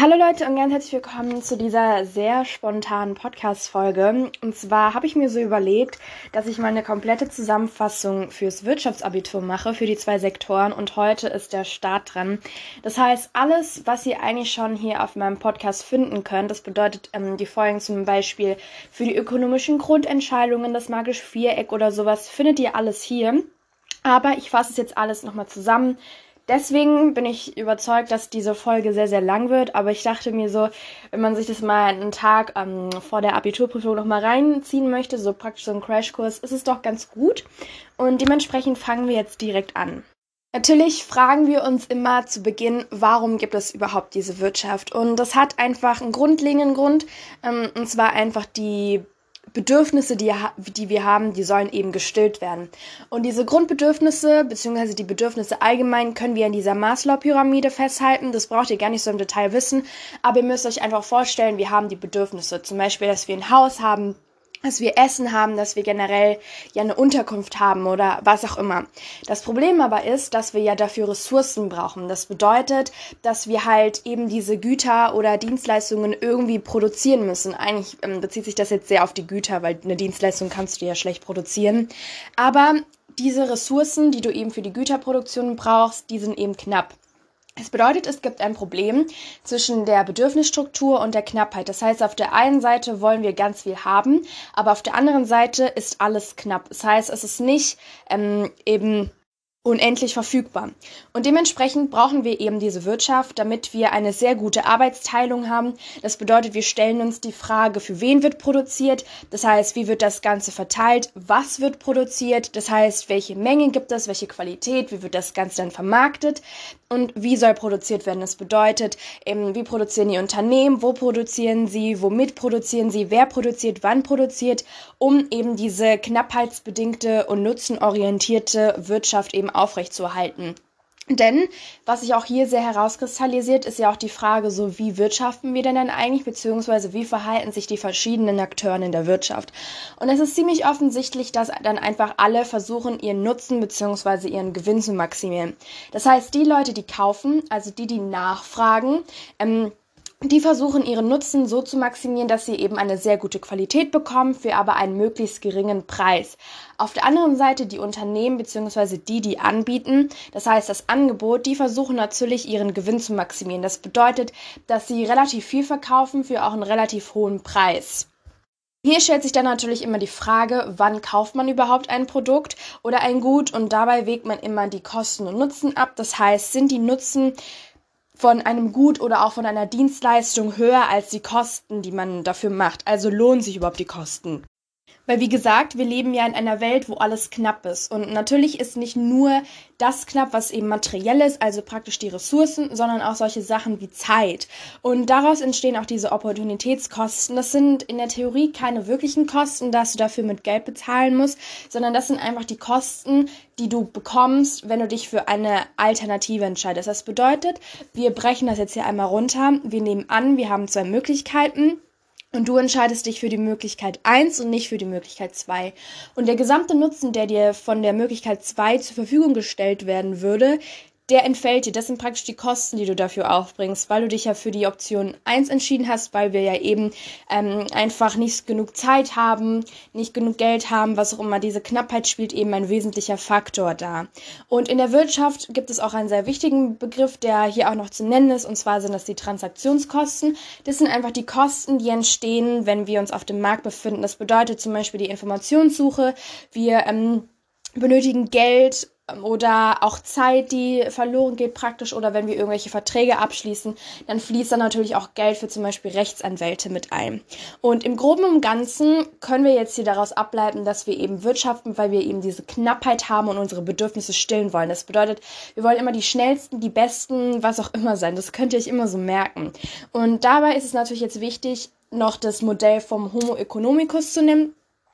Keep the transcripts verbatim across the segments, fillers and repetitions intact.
Hallo Leute und ganz herzlich willkommen zu dieser sehr spontanen Podcast-Folge. Und zwar habe ich mir so überlegt, dass ich mal eine komplette Zusammenfassung fürs Wirtschaftsabitur mache, für die zwei Sektoren, und heute ist der Start dran. Das heißt, alles, was ihr eigentlich schon hier auf meinem Podcast finden könnt, das bedeutet ähm, die Folgen zum Beispiel für die ökonomischen Grundentscheidungen, das magische Viereck oder sowas, findet ihr alles hier. Aber ich fasse es jetzt alles nochmal zusammen. Deswegen bin ich überzeugt, dass diese Folge sehr, sehr lang wird, aber ich dachte mir so, wenn man sich das mal einen Tag ähm, vor der Abiturprüfung noch mal reinziehen möchte, so praktisch so ein Crashkurs, ist es doch ganz gut. Und dementsprechend fangen wir jetzt direkt an. Natürlich fragen wir uns immer zu Beginn, warum gibt es überhaupt diese Wirtschaft? Und das hat einfach einen grundlegenden Grund, ähm, und zwar einfach die Bedürfnisse, die, die wir haben, die sollen eben gestillt werden. Und diese Grundbedürfnisse, beziehungsweise die Bedürfnisse allgemein, können wir in dieser Maslow-Pyramide festhalten. Das braucht ihr gar nicht so im Detail wissen, aber ihr müsst euch einfach vorstellen, wir haben die Bedürfnisse. Zum Beispiel, dass wir ein Haus haben, dass wir Essen haben, dass wir generell ja eine Unterkunft haben oder was auch immer. Das Problem aber ist, dass wir ja dafür Ressourcen brauchen. Das bedeutet, dass wir halt eben diese Güter oder Dienstleistungen irgendwie produzieren müssen. Eigentlich ähm, bezieht sich das jetzt sehr auf die Güter, weil eine Dienstleistung kannst du ja schlecht produzieren. Aber diese Ressourcen, die du eben für die Güterproduktion brauchst, die sind eben knapp. Es bedeutet, es gibt ein Problem zwischen der Bedürfnisstruktur und der Knappheit. Das heißt, auf der einen Seite wollen wir ganz viel haben, aber auf der anderen Seite ist alles knapp. Das heißt, es ist nicht ähm, eben unendlich verfügbar. Und dementsprechend brauchen wir eben diese Wirtschaft, damit wir eine sehr gute Arbeitsteilung haben. Das bedeutet, wir stellen uns die Frage, für wen wird produziert? Das heißt, wie wird das Ganze verteilt? Was wird produziert? Das heißt, welche Mengen gibt es? Welche Qualität? Wie wird das Ganze dann vermarktet? Und wie soll produziert werden? Das bedeutet, eben, wie produzieren die Unternehmen? Wo produzieren sie? Womit produzieren sie? Wer produziert? Wann produziert? Um eben diese knappheitsbedingte und nutzenorientierte Wirtschaft eben aufrechtzuerhalten. Denn, was sich auch hier sehr herauskristallisiert, ist ja auch die Frage, so wie wirtschaften wir denn dann eigentlich, beziehungsweise wie verhalten sich die verschiedenen Akteure in der Wirtschaft. Und es ist ziemlich offensichtlich, dass dann einfach alle versuchen, ihren Nutzen beziehungsweise ihren Gewinn zu maximieren. Das heißt, die Leute, die kaufen, also die, die nachfragen, ähm, die versuchen, ihren Nutzen so zu maximieren, dass sie eben eine sehr gute Qualität bekommen, für aber einen möglichst geringen Preis. Auf der anderen Seite die Unternehmen bzw. die, die anbieten, das heißt das Angebot, die versuchen natürlich ihren Gewinn zu maximieren. Das bedeutet, dass sie relativ viel verkaufen für auch einen relativ hohen Preis. Hier stellt sich dann natürlich immer die Frage, wann kauft man überhaupt ein Produkt oder ein Gut, und dabei wägt man immer die Kosten und Nutzen ab. Das heißt, sind die Nutzen von einem Gut oder auch von einer Dienstleistung höher als die Kosten, die man dafür macht. Also lohnen sich überhaupt die Kosten. Weil, wie gesagt, wir leben ja in einer Welt, wo alles knapp ist. Und natürlich ist nicht nur das knapp, was eben materiell ist, also praktisch die Ressourcen, sondern auch solche Sachen wie Zeit. Und daraus entstehen auch diese Opportunitätskosten. Das sind in der Theorie keine wirklichen Kosten, dass du dafür mit Geld bezahlen musst, sondern das sind einfach die Kosten, die du bekommst, wenn du dich für eine Alternative entscheidest. Das bedeutet, wir brechen das jetzt hier einmal runter. Wir nehmen an, wir haben zwei Möglichkeiten. Und du entscheidest dich für die Möglichkeit eins und nicht für die Möglichkeit zwei. Und der gesamte Nutzen, der dir von der Möglichkeit zwei zur Verfügung gestellt werden würde, der entfällt dir. Das sind praktisch die Kosten, die du dafür aufbringst, weil du dich ja für die Option eins entschieden hast, weil wir ja eben ähm, einfach nicht genug Zeit haben, nicht genug Geld haben, was auch immer. Diese Knappheit spielt eben ein wesentlicher Faktor da. Und in der Wirtschaft gibt es auch einen sehr wichtigen Begriff, der hier auch noch zu nennen ist, und zwar sind das die Transaktionskosten. Das sind einfach die Kosten, die entstehen, wenn wir uns auf dem Markt befinden. Das bedeutet zum Beispiel die Informationssuche. Wir ähm, benötigen Geld oder auch Zeit, die verloren geht praktisch, oder wenn wir irgendwelche Verträge abschließen, dann fließt dann natürlich auch Geld für zum Beispiel Rechtsanwälte mit ein. Und im Groben und Ganzen können wir jetzt hier daraus ableiten, dass wir eben wirtschaften, weil wir eben diese Knappheit haben und unsere Bedürfnisse stillen wollen. Das bedeutet, wir wollen immer die schnellsten, die besten, was auch immer sein. Das könnt ihr euch immer so merken. Und dabei ist es natürlich jetzt wichtig, noch das Modell vom Homo economicus zu nehmen.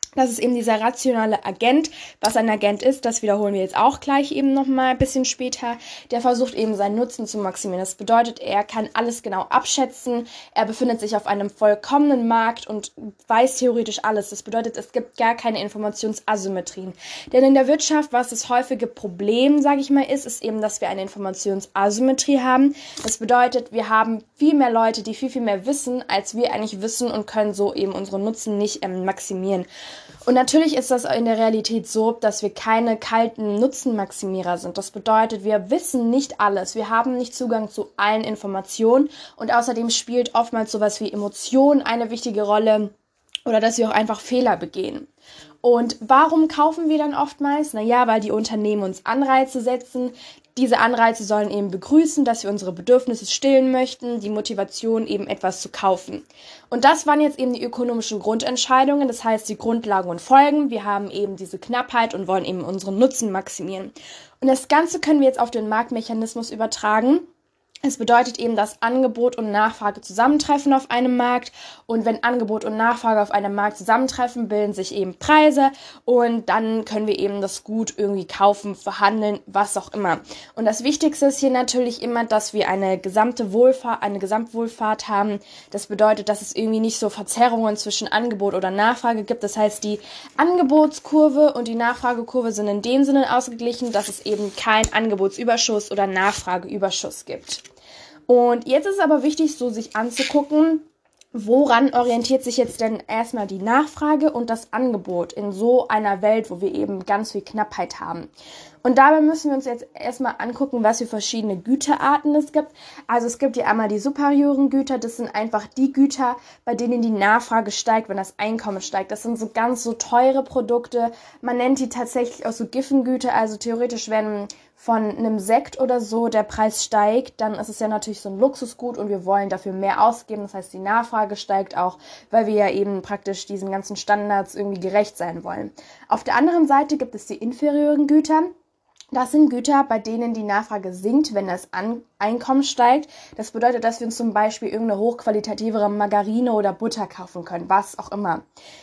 Das ist eben dieser rationale Agent. Was ein Agent ist, das wiederholen wir jetzt auch gleich eben nochmal ein bisschen später. Der versucht eben seinen Nutzen zu maximieren. Das bedeutet, er kann alles genau abschätzen. Er befindet sich auf einem vollkommenen Markt und weiß theoretisch alles. Das bedeutet, es gibt gar keine Informationsasymmetrien. Denn in der Wirtschaft, was das häufige Problem, sage ich mal, ist, ist eben, dass wir eine Informationsasymmetrie haben. Das bedeutet, wir haben viel mehr Leute, die viel, viel mehr wissen, als wir eigentlich wissen und können so eben unseren Nutzen nicht ähm, maximieren. Und natürlich ist das in der Realität so, dass wir keine kalten Nutzenmaximierer sind. Das bedeutet, wir wissen nicht alles. Wir haben nicht Zugang zu allen Informationen. Und außerdem spielt oftmals sowas wie Emotion eine wichtige Rolle oder dass wir auch einfach Fehler begehen. Und warum kaufen wir dann oftmals? Naja, weil die Unternehmen uns Anreize setzen. Diese Anreize sollen eben begrüßen, dass wir unsere Bedürfnisse stillen möchten, die Motivation eben etwas zu kaufen. Und das waren jetzt eben die ökonomischen Grundentscheidungen, das heißt die Grundlagen und Folgen. Wir haben eben diese Knappheit und wollen eben unseren Nutzen maximieren. Und das Ganze können wir jetzt auf den Marktmechanismus übertragen. Es bedeutet eben, dass Angebot und Nachfrage zusammentreffen auf einem Markt und wenn Angebot und Nachfrage auf einem Markt zusammentreffen, bilden sich eben Preise und dann können wir eben das Gut irgendwie kaufen, verhandeln, was auch immer. Und das Wichtigste ist hier natürlich immer, dass wir eine gesamte Wohlfahrt, eine Gesamtwohlfahrt haben. Das bedeutet, dass es irgendwie nicht so Verzerrungen zwischen Angebot oder Nachfrage gibt. Das heißt, die Angebotskurve und die Nachfragekurve sind in dem Sinne ausgeglichen, dass es eben kein Angebotsüberschuss oder Nachfrageüberschuss gibt. Und jetzt ist es aber wichtig, so sich anzugucken, woran orientiert sich jetzt denn erstmal die Nachfrage und das Angebot in so einer Welt, wo wir eben ganz viel Knappheit haben. Und dabei müssen wir uns jetzt erstmal angucken, was für verschiedene Güterarten es gibt. Also es gibt ja einmal die superioren Güter, das sind einfach die Güter, bei denen die Nachfrage steigt, wenn das Einkommen steigt. Das sind so ganz so teure Produkte. Man nennt die tatsächlich auch so Giffengüter, also theoretisch, wenn von einem Sekt oder so der Preis steigt, dann ist es ja natürlich so ein Luxusgut und wir wollen dafür mehr ausgeben. Das heißt, die Nachfrage steigt auch, weil wir ja eben praktisch diesen ganzen Standards irgendwie gerecht sein wollen. Auf der anderen Seite gibt es die inferioren Güter. Das sind Güter, bei denen die Nachfrage sinkt, wenn das An- Einkommen steigt. Das bedeutet, dass wir uns zum Beispiel irgendeine hochqualitativere Margarine oder Butter kaufen können, was auch immer.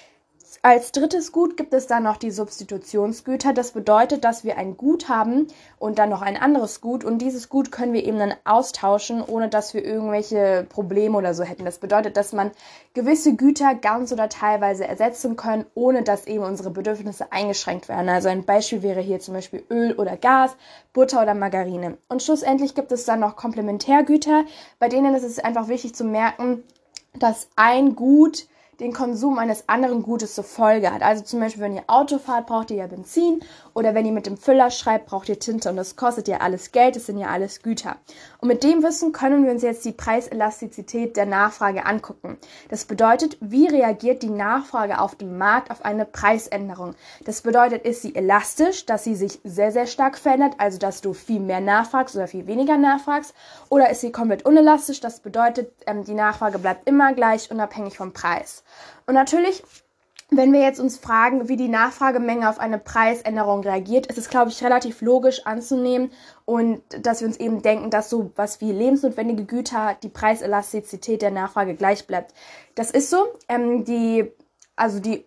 Als drittes Gut gibt es dann noch die Substitutionsgüter. Das bedeutet, dass wir ein Gut haben und dann noch ein anderes Gut und dieses Gut können wir eben dann austauschen, ohne dass wir irgendwelche Probleme oder so hätten. Das bedeutet, dass man gewisse Güter ganz oder teilweise ersetzen können, ohne dass eben unsere Bedürfnisse eingeschränkt werden. Also ein Beispiel wäre hier zum Beispiel Öl oder Gas, Butter oder Margarine. Und schlussendlich gibt es dann noch Komplementärgüter, bei denen ist es einfach wichtig zu merken, dass ein Gut den Konsum eines anderen Gutes zur Folge hat. Also zum Beispiel, wenn ihr Auto fahrt, braucht ihr ja Benzin oder wenn ihr mit dem Füller schreibt, braucht ihr Tinte und das kostet ja alles Geld, das sind ja alles Güter. Und mit dem Wissen können wir uns jetzt die Preiselastizität der Nachfrage angucken. Das bedeutet, wie reagiert die Nachfrage auf dem Markt auf eine Preisänderung? Das bedeutet, ist sie elastisch, dass sie sich sehr, sehr stark verändert, also dass du viel mehr nachfragst oder viel weniger nachfragst, oder ist sie komplett unelastisch? Das bedeutet, ähm, die Nachfrage bleibt immer gleich, unabhängig vom Preis. Und natürlich, wenn wir jetzt uns fragen, wie die Nachfragemenge auf eine Preisänderung reagiert, ist es, glaube ich, relativ logisch anzunehmen und dass wir uns eben denken, dass so was wie lebensnotwendige Güter die Preiselastizität der Nachfrage gleich bleibt. Das ist so. Ähm, die, also die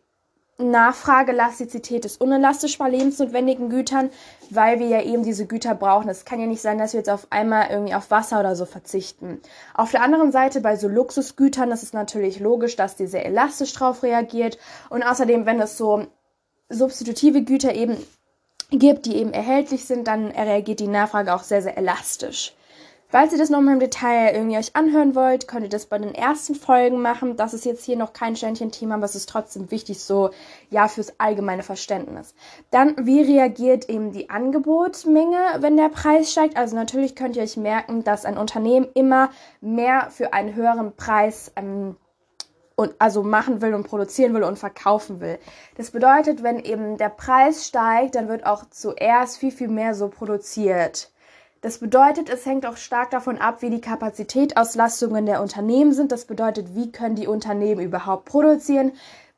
Nachfragelastizität ist unelastisch bei lebensnotwendigen Gütern, weil wir ja eben diese Güter brauchen. Es kann ja nicht sein, dass wir jetzt auf einmal irgendwie auf Wasser oder so verzichten. Auf der anderen Seite bei so Luxusgütern, das ist natürlich logisch, dass die sehr elastisch drauf reagiert. Und außerdem, wenn es so substitutive Güter eben gibt, die eben erhältlich sind, dann reagiert die Nachfrage auch sehr, sehr elastisch. Falls ihr das nochmal im Detail irgendwie euch anhören wollt, könnt ihr das bei den ersten Folgen machen. Das ist jetzt hier noch kein Ständchen-Thema, aber es ist trotzdem wichtig, so, ja, fürs allgemeine Verständnis. Dann, wie reagiert eben die Angebotsmenge, wenn der Preis steigt? Also natürlich könnt ihr euch merken, dass ein Unternehmen immer mehr für einen höheren Preis ähm, und also machen will und produzieren will und verkaufen will. Das bedeutet, wenn eben der Preis steigt, dann wird auch zuerst viel, viel mehr so produziert. Das bedeutet, es hängt auch stark davon ab, wie die Kapazitätauslastungen der Unternehmen sind. Das bedeutet, wie können die Unternehmen überhaupt produzieren?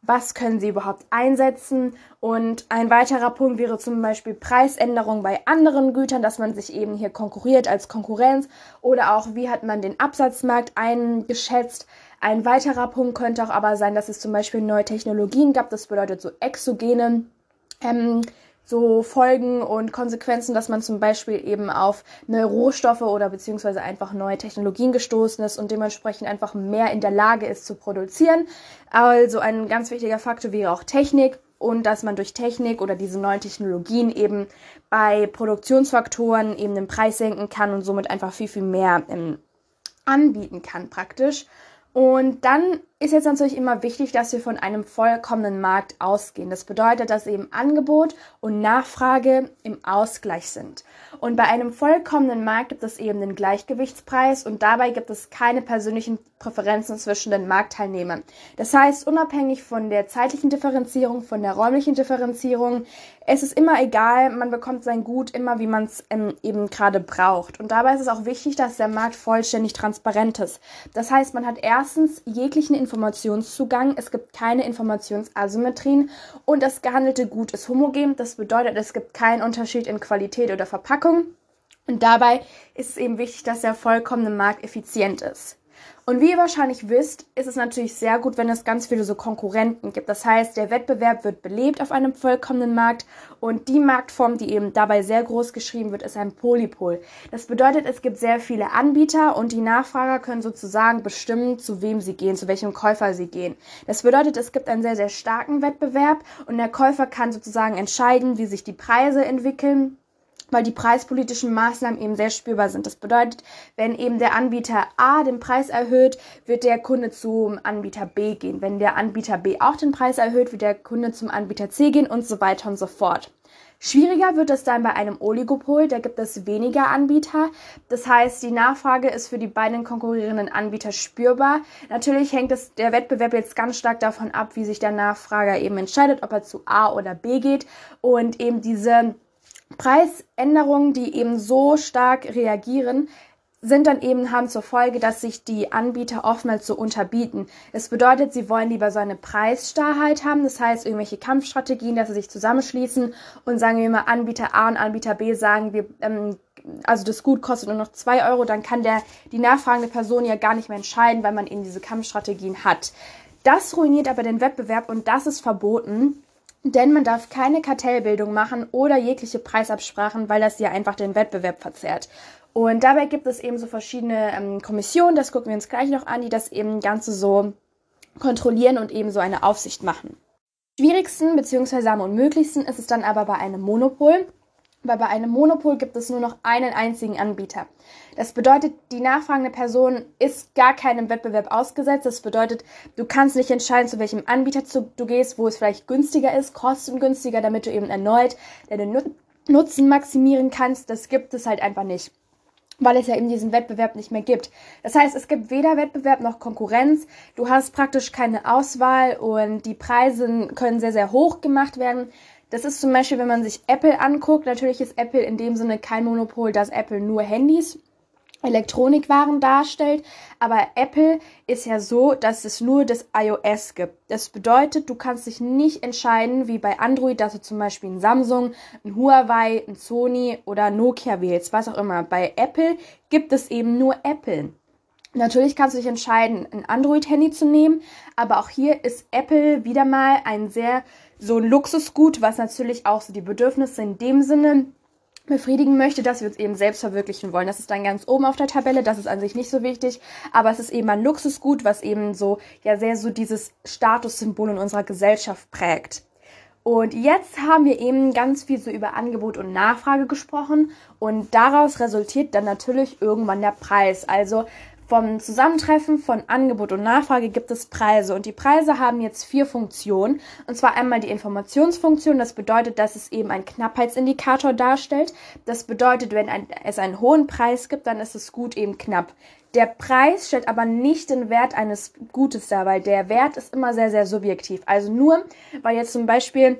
was können sie überhaupt einsetzen. Und ein weiterer Punkt wäre zum Beispiel Preisänderung bei anderen Gütern, dass man sich eben hier konkurriert als Konkurrenz, oder auch, wie hat man den Absatzmarkt eingeschätzt. Ein weiterer Punkt könnte auch aber sein, dass es zum Beispiel neue Technologien gab, das bedeutet so exogene ähm, so Folgen und Konsequenzen, dass man zum Beispiel eben auf neue Rohstoffe oder beziehungsweise einfach neue Technologien gestoßen ist und dementsprechend einfach mehr in der Lage ist zu produzieren. Also ein ganz wichtiger Faktor wäre auch Technik und dass man durch Technik oder diese neuen Technologien eben bei Produktionsfaktoren eben den Preis senken kann und somit einfach viel, viel mehr ähm, anbieten kann praktisch. Und dann ist jetzt natürlich immer wichtig, dass wir von einem vollkommenen Markt ausgehen. Das bedeutet, dass eben Angebot und Nachfrage im Ausgleich sind. Und bei einem vollkommenen Markt gibt es eben den Gleichgewichtspreis und dabei gibt es keine persönlichen Präferenzen zwischen den Marktteilnehmern. Das heißt, unabhängig von der zeitlichen Differenzierung, von der räumlichen Differenzierung, es ist immer egal, man bekommt sein Gut immer, wie man es ähm, eben gerade braucht. Und dabei ist es auch wichtig, dass der Markt vollständig transparent ist. Das heißt, man hat erstens jeglichen Informationszugang, es gibt keine Informationsasymmetrien und das gehandelte Gut ist homogen. Das bedeutet, es gibt keinen Unterschied in Qualität oder Verpackung. Und dabei ist es eben wichtig, dass der vollkommene Markt effizient ist. Und wie ihr wahrscheinlich wisst, ist es natürlich sehr gut, wenn es ganz viele so Konkurrenten gibt. Das heißt, der Wettbewerb wird belebt auf einem vollkommenen Markt und die Marktform, die eben dabei sehr groß geschrieben wird, ist ein Polypol. Das bedeutet, es gibt sehr viele Anbieter und die Nachfrager können sozusagen bestimmen, zu wem sie gehen, zu welchem Käufer sie gehen. Das bedeutet, es gibt einen sehr, sehr starken Wettbewerb und der Käufer kann sozusagen entscheiden, wie sich die Preise entwickeln, weil die preispolitischen Maßnahmen eben sehr spürbar sind. Das bedeutet, wenn eben der Anbieter A den Preis erhöht, wird der Kunde zum Anbieter B gehen. Wenn der Anbieter B auch den Preis erhöht, wird der Kunde zum Anbieter C gehen und so weiter und so fort. Schwieriger wird es dann bei einem Oligopol, da gibt es weniger Anbieter. Das heißt, die Nachfrage ist für die beiden konkurrierenden Anbieter spürbar. Natürlich hängt es der Wettbewerb jetzt ganz stark davon ab, wie sich der Nachfrager eben entscheidet, ob er zu A oder B geht. Und eben diese Preisänderungen, die eben so stark reagieren, sind dann eben, haben zur Folge, dass sich die Anbieter oftmals so unterbieten. Das bedeutet, sie wollen lieber so eine Preisstarrheit haben, das heißt irgendwelche Kampfstrategien, dass sie sich zusammenschließen und sagen wir mal, Anbieter A und Anbieter B sagen, wir, ähm, also das Gut kostet nur noch zwei Euro, dann kann der, die nachfragende Person ja gar nicht mehr entscheiden, weil man eben diese Kampfstrategien hat. Das ruiniert aber den Wettbewerb und das ist verboten. Denn man darf keine Kartellbildung machen oder jegliche Preisabsprachen, weil das ja einfach den Wettbewerb verzerrt. Und dabei gibt es eben so verschiedene ähm, Kommissionen, das gucken wir uns gleich noch an, die das eben Ganze so kontrollieren und eben so eine Aufsicht machen. Am schwierigsten bzw. am unmöglichsten ist es dann aber bei einem Monopol. Weil bei einem Monopol gibt es nur noch einen einzigen Anbieter. Das bedeutet, die nachfragende Person ist gar keinem Wettbewerb ausgesetzt. Das bedeutet, du kannst nicht entscheiden, zu welchem Anbieter du gehst, wo es vielleicht günstiger ist, kostengünstiger, damit du eben erneut deinen Nutzen maximieren kannst. Das gibt es halt einfach nicht, weil es ja eben diesen Wettbewerb nicht mehr gibt. Das heißt, es gibt weder Wettbewerb noch Konkurrenz. Du hast praktisch keine Auswahl und die Preise können sehr, sehr hoch gemacht werden. Das ist zum Beispiel, wenn man sich Apple anguckt, natürlich ist Apple in dem Sinne kein Monopol, dass Apple nur Handys, Elektronikwaren darstellt, aber Apple ist ja so, dass es nur das iOS gibt. Das bedeutet, du kannst dich nicht entscheiden, wie bei Android, dass du zum Beispiel ein Samsung, ein Huawei, ein Sony oder Nokia wählst, was auch immer. Bei Apple gibt es eben nur Apple. Natürlich kannst du dich entscheiden, ein Android-Handy zu nehmen, aber auch hier ist Apple wieder mal ein sehr so ein Luxusgut, was natürlich auch so die Bedürfnisse in dem Sinne befriedigen möchte, dass wir uns eben selbst verwirklichen wollen. Das ist dann ganz oben auf der Tabelle, das ist an sich nicht so wichtig, aber es ist eben ein Luxusgut, was eben so ja sehr so dieses Statussymbol in unserer Gesellschaft prägt. Und jetzt haben wir eben ganz viel so über Angebot und Nachfrage gesprochen und daraus resultiert dann natürlich irgendwann der Preis. Also vom Zusammentreffen von Angebot und Nachfrage gibt es Preise und die Preise haben jetzt vier Funktionen und zwar einmal die Informationsfunktion, das bedeutet, dass es eben einen Knappheitsindikator darstellt. Das bedeutet, wenn ein, es einen hohen Preis gibt, dann ist das Gut eben knapp. Der Preis stellt aber nicht den Wert eines Gutes dar, weil der Wert ist immer sehr, sehr subjektiv. Also nur, weil jetzt zum Beispiel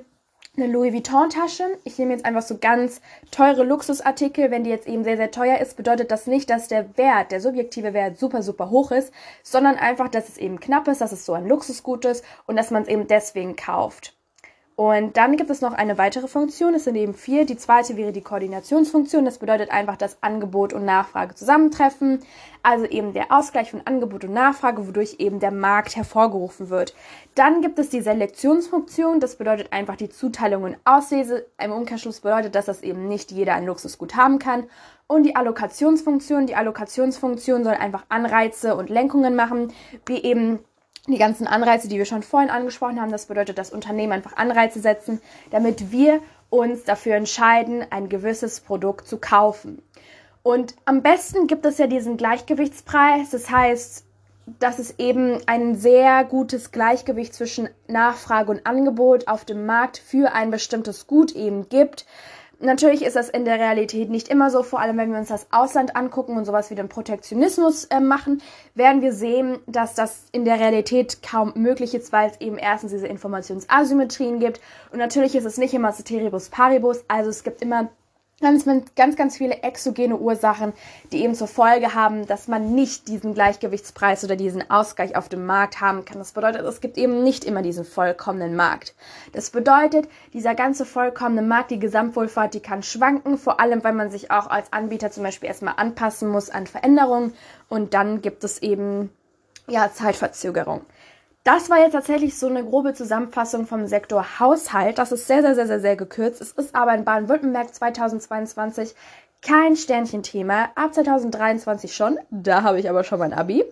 eine Louis Vuitton-Tasche. Ich nehme jetzt einfach so ganz teure Luxusartikel. Wenn die jetzt eben sehr, sehr teuer ist, bedeutet das nicht, dass der Wert, der subjektive Wert super, super hoch ist, sondern einfach, dass es eben knapp ist, dass es so ein Luxusgut ist und dass man es eben deswegen kauft. Und dann gibt es noch eine weitere Funktion, es sind eben vier. Die zweite wäre die Koordinationsfunktion. Das bedeutet einfach, dass Angebot und Nachfrage zusammentreffen. Also eben der Ausgleich von Angebot und Nachfrage, wodurch eben der Markt hervorgerufen wird. Dann gibt es die Selektionsfunktion. Das bedeutet einfach die Zuteilung und Auslese. Im Umkehrschluss bedeutet das, dass eben nicht jeder ein Luxusgut haben kann. Und die Allokationsfunktion. Die Allokationsfunktion soll einfach Anreize und Lenkungen machen, wie eben die ganzen Anreize, die wir schon vorhin angesprochen haben. Das bedeutet, dass Unternehmen einfach Anreize setzen, damit wir uns dafür entscheiden, ein gewisses Produkt zu kaufen. Und am besten gibt es ja diesen Gleichgewichtspreis. Das heißt, dass es eben ein sehr gutes Gleichgewicht zwischen Nachfrage und Angebot auf dem Markt für ein bestimmtes Gut eben gibt. Natürlich ist das in der Realität nicht immer so, vor allem wenn wir uns das Ausland angucken und sowas wie den Protektionismus äh, machen, werden wir sehen, dass das in der Realität kaum möglich ist, weil es eben erstens diese Informationsasymmetrien gibt und natürlich ist es nicht immer Ceteribus Paribus, also es gibt immer Ganz, ganz, ganz viele exogene Ursachen, die eben zur Folge haben, dass man nicht diesen Gleichgewichtspreis oder diesen Ausgleich auf dem Markt haben kann. Das bedeutet, es gibt eben nicht immer diesen vollkommenen Markt. Das bedeutet, dieser ganze vollkommene Markt, die Gesamtwohlfahrt, die kann schwanken, vor allem, weil man sich auch als Anbieter zum Beispiel erstmal anpassen muss an Veränderungen und dann gibt es eben ja Zeitverzögerung. Das war jetzt tatsächlich so eine grobe Zusammenfassung vom Sektor Haushalt. Das ist sehr, sehr, sehr, sehr, sehr gekürzt. Es ist aber in Baden-Württemberg zweitausendzweiundzwanzig kein Sternchenthema. Ab zweitausenddreiundzwanzig schon. Da habe ich aber schon mein Abi.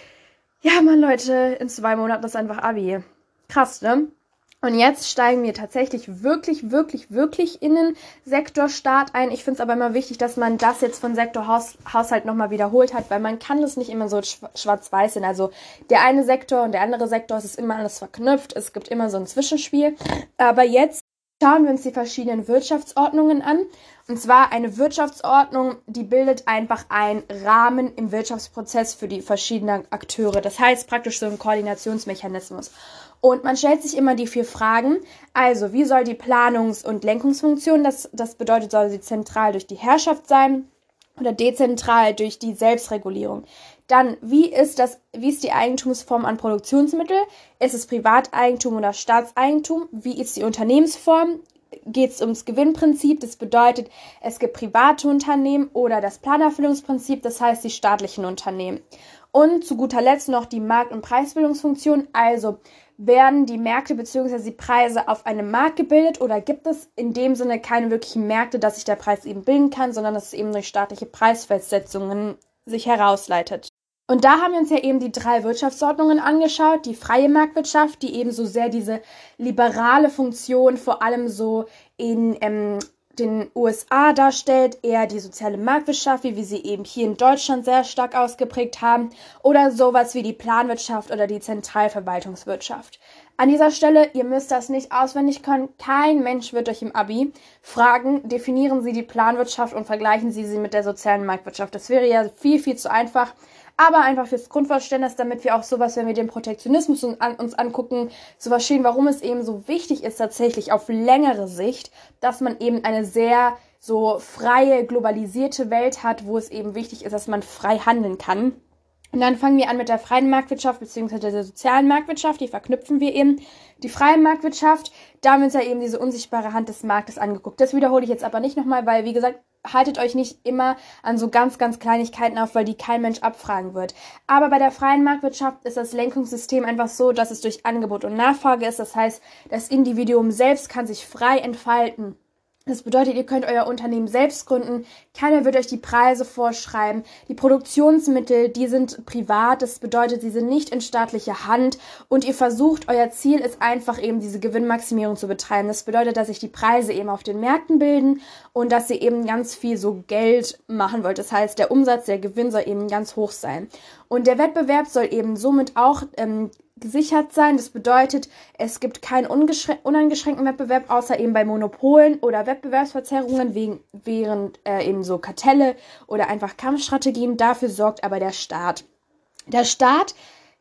Ja, Mann, Leute, in zwei Monaten ist einfach Abi. Krass, ne? Und jetzt steigen wir tatsächlich wirklich, wirklich, wirklich in den Sektor Staat ein. Ich finde es aber immer wichtig, dass man das jetzt von Sektor Haus, Haushalt nochmal wiederholt hat, weil man kann das nicht immer so schwarz-weiß sehen. Also der eine Sektor und der andere Sektor, es ist immer alles verknüpft. Es gibt immer so ein Zwischenspiel. Aber jetzt schauen wir uns die verschiedenen Wirtschaftsordnungen an. Und zwar eine Wirtschaftsordnung, die bildet einfach einen Rahmen im Wirtschaftsprozess für die verschiedenen Akteure. Das heißt praktisch so ein Koordinationsmechanismus. Und man stellt sich immer die vier Fragen. Also, wie soll die Planungs- und Lenkungsfunktion, das, das bedeutet, soll sie zentral durch die Herrschaft sein oder dezentral durch die Selbstregulierung? Dann, wie ist das, wie ist die Eigentumsform an Produktionsmittel? Ist es Privateigentum oder Staatseigentum? Wie ist die Unternehmensform? Geht es ums Gewinnprinzip? Das bedeutet, es gibt private Unternehmen oder das Planerfüllungsprinzip, das heißt die staatlichen Unternehmen. Und zu guter Letzt noch die Markt- und Preisbildungsfunktion, also werden die Märkte bzw. die Preise auf einem Markt gebildet oder gibt es in dem Sinne keine wirklichen Märkte, dass sich der Preis eben bilden kann, sondern dass es eben durch staatliche Preisfestsetzungen sich herausleitet. Und da haben wir uns ja eben die drei Wirtschaftsordnungen angeschaut, die freie Marktwirtschaft, die eben so sehr diese liberale Funktion vor allem so in ähm, den U S A darstellt, eher die soziale Marktwirtschaft, wie wir sie eben hier in Deutschland sehr stark ausgeprägt haben, oder sowas wie die Planwirtschaft oder die Zentralverwaltungswirtschaft. An dieser Stelle, ihr müsst das nicht auswendig können, kein Mensch wird euch im Abi fragen, definieren Sie die Planwirtschaft und vergleichen Sie sie mit der sozialen Marktwirtschaft. Das wäre ja viel, viel zu einfach. Aber einfach fürs Grundverständnis, damit wir auch sowas, wenn wir den Protektionismus uns angucken, so verstehen, warum es eben so wichtig ist, tatsächlich auf längere Sicht, dass man eben eine sehr so freie, globalisierte Welt hat, wo es eben wichtig ist, dass man frei handeln kann. Und dann fangen wir an mit der freien Marktwirtschaft bzw. der sozialen Marktwirtschaft, die verknüpfen wir eben. Die freie Marktwirtschaft, da haben wir uns ja eben diese unsichtbare Hand des Marktes angeguckt. Das wiederhole ich jetzt aber nicht nochmal, weil, wie gesagt, haltet euch nicht immer an so ganz, ganz Kleinigkeiten auf, weil die kein Mensch abfragen wird. Aber bei der freien Marktwirtschaft ist das Lenkungssystem einfach so, dass es durch Angebot und Nachfrage ist. Das heißt, das Individuum selbst kann sich frei entfalten. Das bedeutet, ihr könnt euer Unternehmen selbst gründen. Keiner wird euch die Preise vorschreiben. Die Produktionsmittel, die sind privat. Das bedeutet, sie sind nicht in staatlicher Hand. Und ihr versucht, euer Ziel ist einfach eben diese Gewinnmaximierung zu betreiben. Das bedeutet, dass sich die Preise eben auf den Märkten bilden und dass ihr eben ganz viel so Geld machen wollt. Das heißt, der Umsatz, der Gewinn soll eben ganz hoch sein. Und der Wettbewerb soll eben somit auch ähm, gesichert sein. Das bedeutet, es gibt keinen uneingeschränkten Wettbewerb, außer eben bei Monopolen oder Wettbewerbsverzerrungen, wegen, während äh, eben so Kartelle oder einfach Kampfstrategien. Dafür sorgt aber der Staat. Der Staat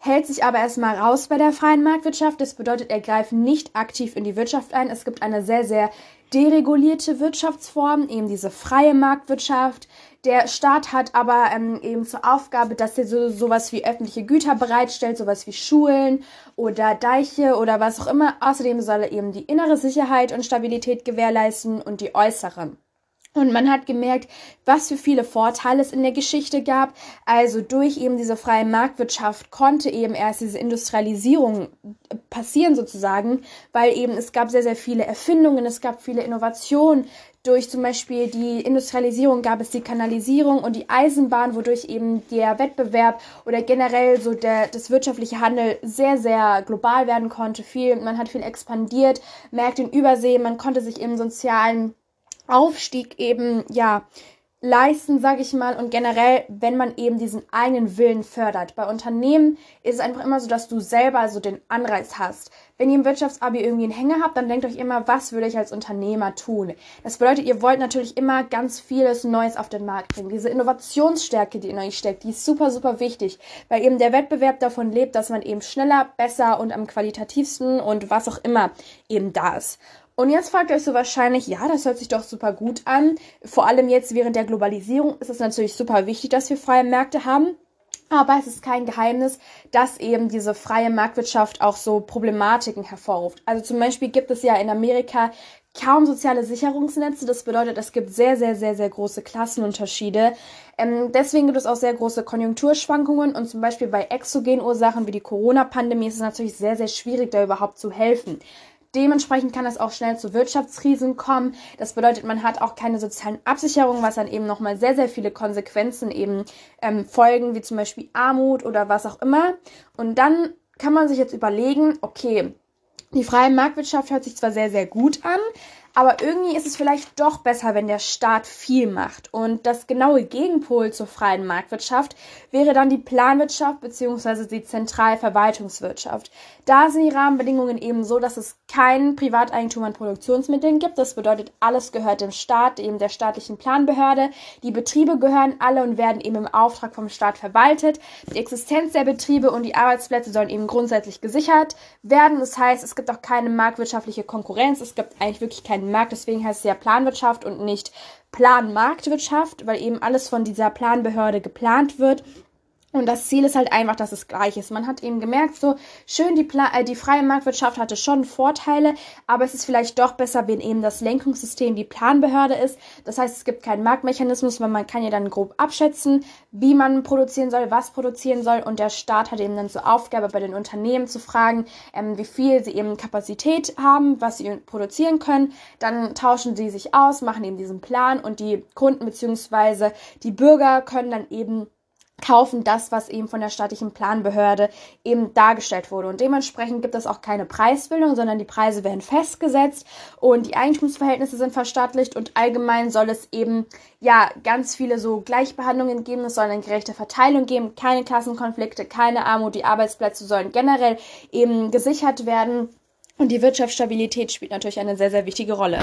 hält sich aber erstmal raus bei der freien Marktwirtschaft. Das bedeutet, er greift nicht aktiv in die Wirtschaft ein. Es gibt eine sehr, sehr deregulierte Wirtschaftsform, eben diese freie Marktwirtschaft. Der Staat hat aber ähm, eben zur Aufgabe, dass er so sowas wie öffentliche Güter bereitstellt, sowas wie Schulen oder Deiche oder was auch immer. Außerdem soll er eben die innere Sicherheit und Stabilität gewährleisten und die äußere. Und man hat gemerkt, was für viele Vorteile es in der Geschichte gab. Also durch eben diese freie Marktwirtschaft konnte eben erst diese Industrialisierung passieren sozusagen, weil eben es gab sehr, sehr viele Erfindungen, es gab viele Innovationen. Durch zum Beispiel die Industrialisierung gab es die Kanalisierung und die Eisenbahn, wodurch eben der Wettbewerb oder generell so der, das wirtschaftliche Handel sehr, sehr global werden konnte. Viel, man hat viel expandiert, Märkte in Übersee, man konnte sich eben sozialen Aufstieg eben, ja, leisten, sage ich mal, und generell, wenn man eben diesen eigenen Willen fördert. Bei Unternehmen ist es einfach immer so, dass du selber so den Anreiz hast. Wenn ihr im Wirtschaftsabi irgendwie einen Hänger habt, dann denkt euch immer, was würde ich als Unternehmer tun? Das bedeutet, ihr wollt natürlich immer ganz vieles Neues auf den Markt bringen. Diese Innovationsstärke, die in euch steckt, die ist super, super wichtig, weil eben der Wettbewerb davon lebt, dass man eben schneller, besser und am qualitativsten und was auch immer eben da ist. Und jetzt fragt ihr euch so wahrscheinlich, ja, das hört sich doch super gut an. Vor allem jetzt während der Globalisierung ist es natürlich super wichtig, dass wir freie Märkte haben. Aber es ist kein Geheimnis, dass eben diese freie Marktwirtschaft auch so Problematiken hervorruft. Also zum Beispiel gibt es ja in Amerika kaum soziale Sicherungsnetze. Das bedeutet, es gibt sehr, sehr, sehr, sehr große Klassenunterschiede. Ähm, deswegen gibt es auch sehr große Konjunkturschwankungen. Und zum Beispiel bei exogenen Ursachen wie die Corona-Pandemie ist es natürlich sehr, sehr schwierig, da überhaupt zu helfen. Dementsprechend kann es auch schnell zu Wirtschaftskrisen kommen. Das bedeutet, man hat auch keine sozialen Absicherungen, was dann eben nochmal sehr, sehr viele Konsequenzen eben ähm, folgen, wie zum Beispiel Armut oder was auch immer. Und dann kann man sich jetzt überlegen, okay, die freie Marktwirtschaft hört sich zwar sehr, sehr gut an, aber irgendwie ist es vielleicht doch besser, wenn der Staat viel macht. Und das genaue Gegenpol zur freien Marktwirtschaft wäre dann die Planwirtschaft bzw. die Zentralverwaltungswirtschaft. Da sind die Rahmenbedingungen eben so, dass es kein Privateigentum an Produktionsmitteln gibt. Das bedeutet, alles gehört dem Staat, eben der staatlichen Planbehörde. Die Betriebe gehören alle und werden eben im Auftrag vom Staat verwaltet. Die Existenz der Betriebe und die Arbeitsplätze sollen eben grundsätzlich gesichert werden. Das heißt, es gibt auch keine marktwirtschaftliche Konkurrenz. Es gibt eigentlich wirklich keinen Markt, deswegen heißt es ja Planwirtschaft und nicht Planmarktwirtschaft, weil eben alles von dieser Planbehörde geplant wird. Und das Ziel ist halt einfach, dass es gleich ist. Man hat eben gemerkt, so schön, die, Pla- äh, die freie Marktwirtschaft hatte schon Vorteile, aber es ist vielleicht doch besser, wenn eben das Lenkungssystem die Planbehörde ist. Das heißt, es gibt keinen Marktmechanismus, weil man kann ja dann grob abschätzen, wie man produzieren soll, was produzieren soll. Und der Staat hat eben dann zur Aufgabe, bei den Unternehmen zu fragen, ähm, wie viel sie eben Kapazität haben, was sie produzieren können. Dann tauschen sie sich aus, machen eben diesen Plan und die Kunden bzw. die Bürger können dann eben kaufen das, was eben von der staatlichen Planbehörde eben dargestellt wurde. Und dementsprechend gibt es auch keine Preisbildung, sondern die Preise werden festgesetzt und die Eigentumsverhältnisse sind verstaatlicht und allgemein soll es eben ja ganz viele so Gleichbehandlungen geben. Es soll eine gerechte Verteilung geben, keine Klassenkonflikte, keine Armut. Die Arbeitsplätze sollen generell eben gesichert werden und die Wirtschaftsstabilität spielt natürlich eine sehr, sehr wichtige Rolle.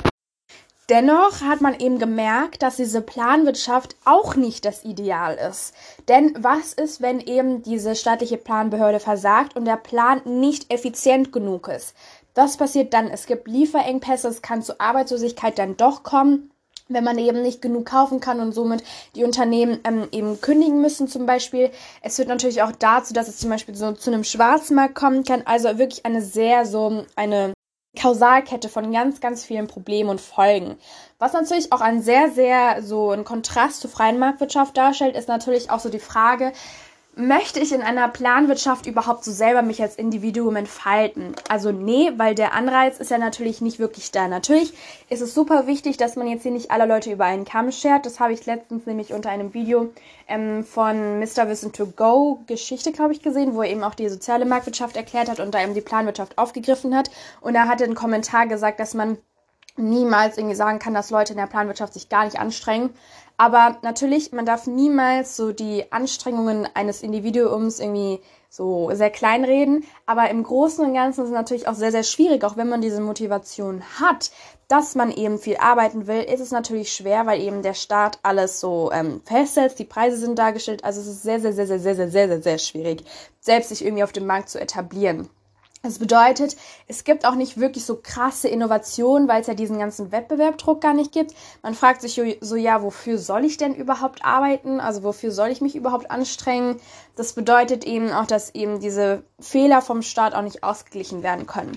Dennoch hat man eben gemerkt, dass diese Planwirtschaft auch nicht das Ideal ist. Denn was ist, wenn eben diese staatliche Planbehörde versagt und der Plan nicht effizient genug ist? Was passiert dann? Es gibt Lieferengpässe, es kann zu Arbeitslosigkeit dann doch kommen, wenn man eben nicht genug kaufen kann und somit die Unternehmen ähm, eben kündigen müssen zum Beispiel. Es führt natürlich auch dazu, dass es zum Beispiel so zu einem Schwarzmarkt kommen kann. Also wirklich eine sehr so eine Kausalkette von ganz, ganz vielen Problemen und Folgen. Was natürlich auch ein sehr, sehr so ein Kontrast zur freien Marktwirtschaft darstellt, ist natürlich auch so die Frage, möchte ich in einer Planwirtschaft überhaupt so selber mich als Individuum entfalten? Also nee, weil der Anreiz ist ja natürlich nicht wirklich da. Natürlich ist es super wichtig, dass man jetzt hier nicht alle Leute über einen Kamm schert. Das habe ich letztens nämlich unter einem Video ähm, von Mister Wissen to Go Geschichte, glaube ich, gesehen, wo er eben auch die soziale Marktwirtschaft erklärt hat und da eben die Planwirtschaft aufgegriffen hat. Und er hatte einen Kommentar gesagt, dass man niemals irgendwie sagen kann, dass Leute in der Planwirtschaft sich gar nicht anstrengen. Aber natürlich, man darf niemals so die Anstrengungen eines Individuums irgendwie so sehr kleinreden. Aber im Großen und Ganzen ist es natürlich auch sehr, sehr schwierig, auch wenn man diese Motivation hat, dass man eben viel arbeiten will, ist es natürlich schwer, weil eben der Staat alles so ähm, festsetzt, die Preise sind dargestellt, also es ist sehr, sehr, sehr, sehr, sehr, sehr, sehr, sehr, sehr schwierig, selbst sich irgendwie auf dem Markt zu etablieren. Das bedeutet, es gibt auch nicht wirklich so krasse Innovationen, weil es ja diesen ganzen Wettbewerbsdruck gar nicht gibt. Man fragt sich so, ja, wofür soll ich denn überhaupt arbeiten? Also wofür soll ich mich überhaupt anstrengen? Das bedeutet eben auch, dass eben diese Fehler vom Staat auch nicht ausgeglichen werden können.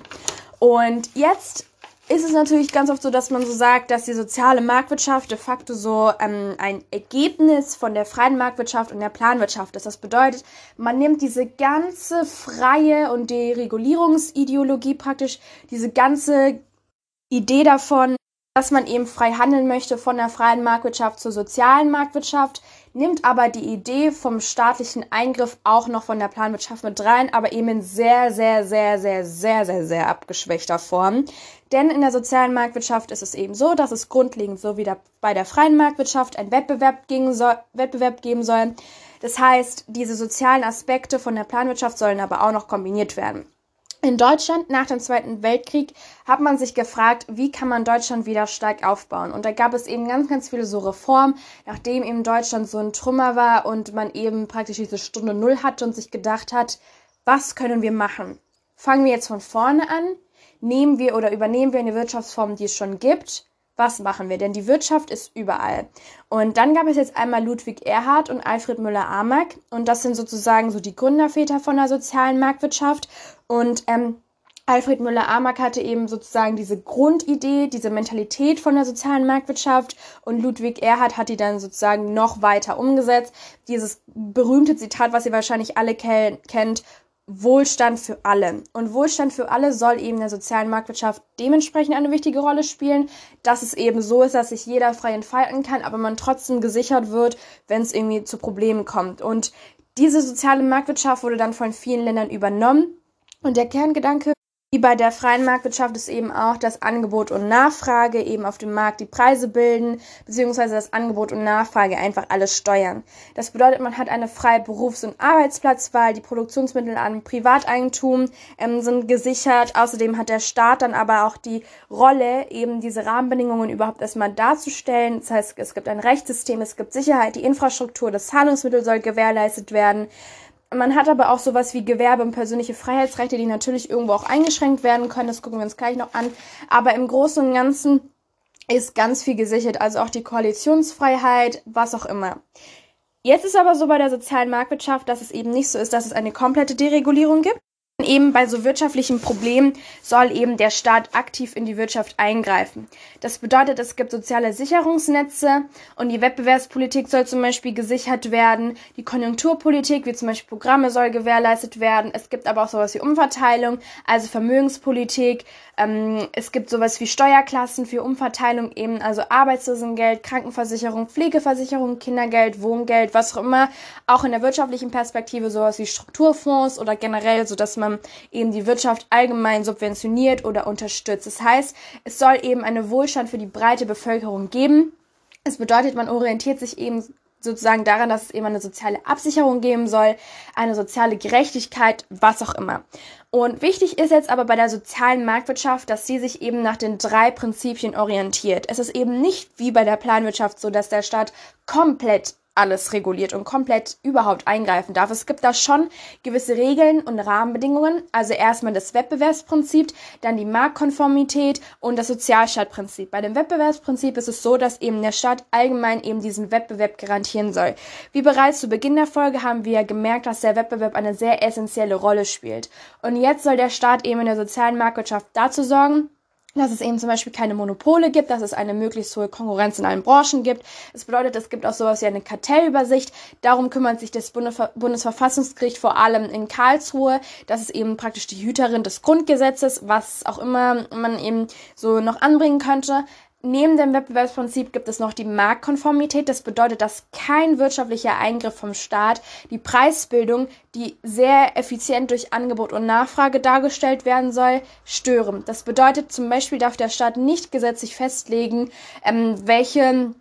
Und jetzt ist es natürlich ganz oft so, dass man so sagt, dass die soziale Marktwirtschaft de facto so ähm, ein Ergebnis von der freien Marktwirtschaft und der Planwirtschaft ist. Das bedeutet, man nimmt diese ganze freie und Deregulierungsideologie praktisch, diese ganze Idee davon, dass man eben frei handeln möchte von der freien Marktwirtschaft zur sozialen Marktwirtschaft, nimmt aber die Idee vom staatlichen Eingriff auch noch von der Planwirtschaft mit rein, aber eben in sehr, sehr, sehr, sehr, sehr, sehr, sehr abgeschwächter Form. Denn in der sozialen Marktwirtschaft ist es eben so, dass es grundlegend so wie bei der freien Marktwirtschaft einen Wettbewerb gegen soll, Wettbewerb geben soll. Das heißt, diese sozialen Aspekte von der Planwirtschaft sollen aber auch noch kombiniert werden. In Deutschland nach dem Zweiten Weltkrieg hat man sich gefragt, wie kann man Deutschland wieder stark aufbauen? Und da gab es eben ganz, ganz viele so Reformen, nachdem eben Deutschland so ein Trümmer war und man eben praktisch diese Stunde Null hatte und sich gedacht hat, was können wir machen? Fangen wir jetzt von vorne an? Nehmen wir oder übernehmen wir eine Wirtschaftsform, die es schon gibt? Was machen wir? Denn die Wirtschaft ist überall. Und dann gab es jetzt einmal Ludwig Erhard und Alfred Müller-Amack. Und das sind sozusagen so die Gründerväter von der sozialen Marktwirtschaft. Und ähm, Alfred Müller-Amack hatte eben sozusagen diese Grundidee, diese Mentalität von der sozialen Marktwirtschaft. Und Ludwig Erhard hat die dann sozusagen noch weiter umgesetzt. Dieses berühmte Zitat, was ihr wahrscheinlich alle ke- kennt, Wohlstand für alle. Und Wohlstand für alle soll eben in der sozialen Marktwirtschaft dementsprechend eine wichtige Rolle spielen, dass es eben so ist, dass sich jeder frei entfalten kann, aber man trotzdem gesichert wird, wenn es irgendwie zu Problemen kommt. Und diese soziale Marktwirtschaft wurde dann von vielen Ländern übernommen. Und der Kerngedanke, wie bei der freien Marktwirtschaft, ist eben auch, dass Angebot und Nachfrage eben auf dem Markt die Preise bilden, beziehungsweise dass Angebot und Nachfrage einfach alles steuern. Das bedeutet, man hat eine freie Berufs- und Arbeitsplatzwahl, die Produktionsmittel an Privateigentum ähm, sind gesichert. Außerdem hat der Staat dann aber auch die Rolle, eben diese Rahmenbedingungen überhaupt erstmal darzustellen. Das heißt, es gibt ein Rechtssystem, es gibt Sicherheit, die Infrastruktur, das Zahlungsmittel soll gewährleistet werden. Man hat aber auch sowas wie Gewerbe- und persönliche Freiheitsrechte, die natürlich irgendwo auch eingeschränkt werden können. Das gucken wir uns gleich noch an. Aber im Großen und Ganzen ist ganz viel gesichert, also auch die Koalitionsfreiheit, was auch immer. Jetzt ist aber so bei der sozialen Marktwirtschaft, dass es eben nicht so ist, dass es eine komplette Deregulierung gibt. Eben bei so wirtschaftlichen Problemen soll eben der Staat aktiv in die Wirtschaft eingreifen. Das bedeutet, es gibt soziale Sicherungsnetze und die Wettbewerbspolitik soll zum Beispiel gesichert werden. Die Konjunkturpolitik, wie zum Beispiel Programme, soll gewährleistet werden. Es gibt aber auch sowas wie Umverteilung, also Vermögenspolitik. Ähm, es gibt sowas wie Steuerklassen für Umverteilung eben, also Arbeitslosengeld, Krankenversicherung, Pflegeversicherung, Kindergeld, Wohngeld, was auch immer. Auch in der wirtschaftlichen Perspektive sowas wie Strukturfonds oder generell, so dass man eben die Wirtschaft allgemein subventioniert oder unterstützt. Das heißt, es soll eben einen Wohlstand für die breite Bevölkerung geben. Das bedeutet, man orientiert sich eben sozusagen daran, dass es eben eine soziale Absicherung geben soll, eine soziale Gerechtigkeit, was auch immer. Und wichtig ist jetzt aber bei der sozialen Marktwirtschaft, dass sie sich eben nach den drei Prinzipien orientiert. Es ist eben nicht wie bei der Planwirtschaft so, dass der Staat komplett alles reguliert und komplett überhaupt eingreifen darf. Es gibt da schon gewisse Regeln und Rahmenbedingungen. Also erstmal das Wettbewerbsprinzip, dann die Marktkonformität und das Sozialstaatprinzip. Bei dem Wettbewerbsprinzip ist es so, dass eben der Staat allgemein eben diesen Wettbewerb garantieren soll. Wie bereits zu Beginn der Folge haben wir gemerkt, dass der Wettbewerb eine sehr essentielle Rolle spielt. Und jetzt soll der Staat eben in der sozialen Marktwirtschaft dazu sorgen, dass es eben zum Beispiel keine Monopole gibt, dass es eine möglichst hohe Konkurrenz in allen Branchen gibt. Das bedeutet, es gibt auch sowas wie eine Kartellübersicht. Darum kümmert sich das Bundesver- Bundesverfassungsgericht vor allem in Karlsruhe. Das ist eben praktisch die Hüterin des Grundgesetzes, was auch immer man eben so noch anbringen könnte. Neben dem Wettbewerbsprinzip gibt es noch die Marktkonformität. Das bedeutet, dass kein wirtschaftlicher Eingriff vom Staat die Preisbildung, die sehr effizient durch Angebot und Nachfrage dargestellt werden soll, stören. Das bedeutet zum Beispiel, darf der Staat nicht gesetzlich festlegen, ähm, welche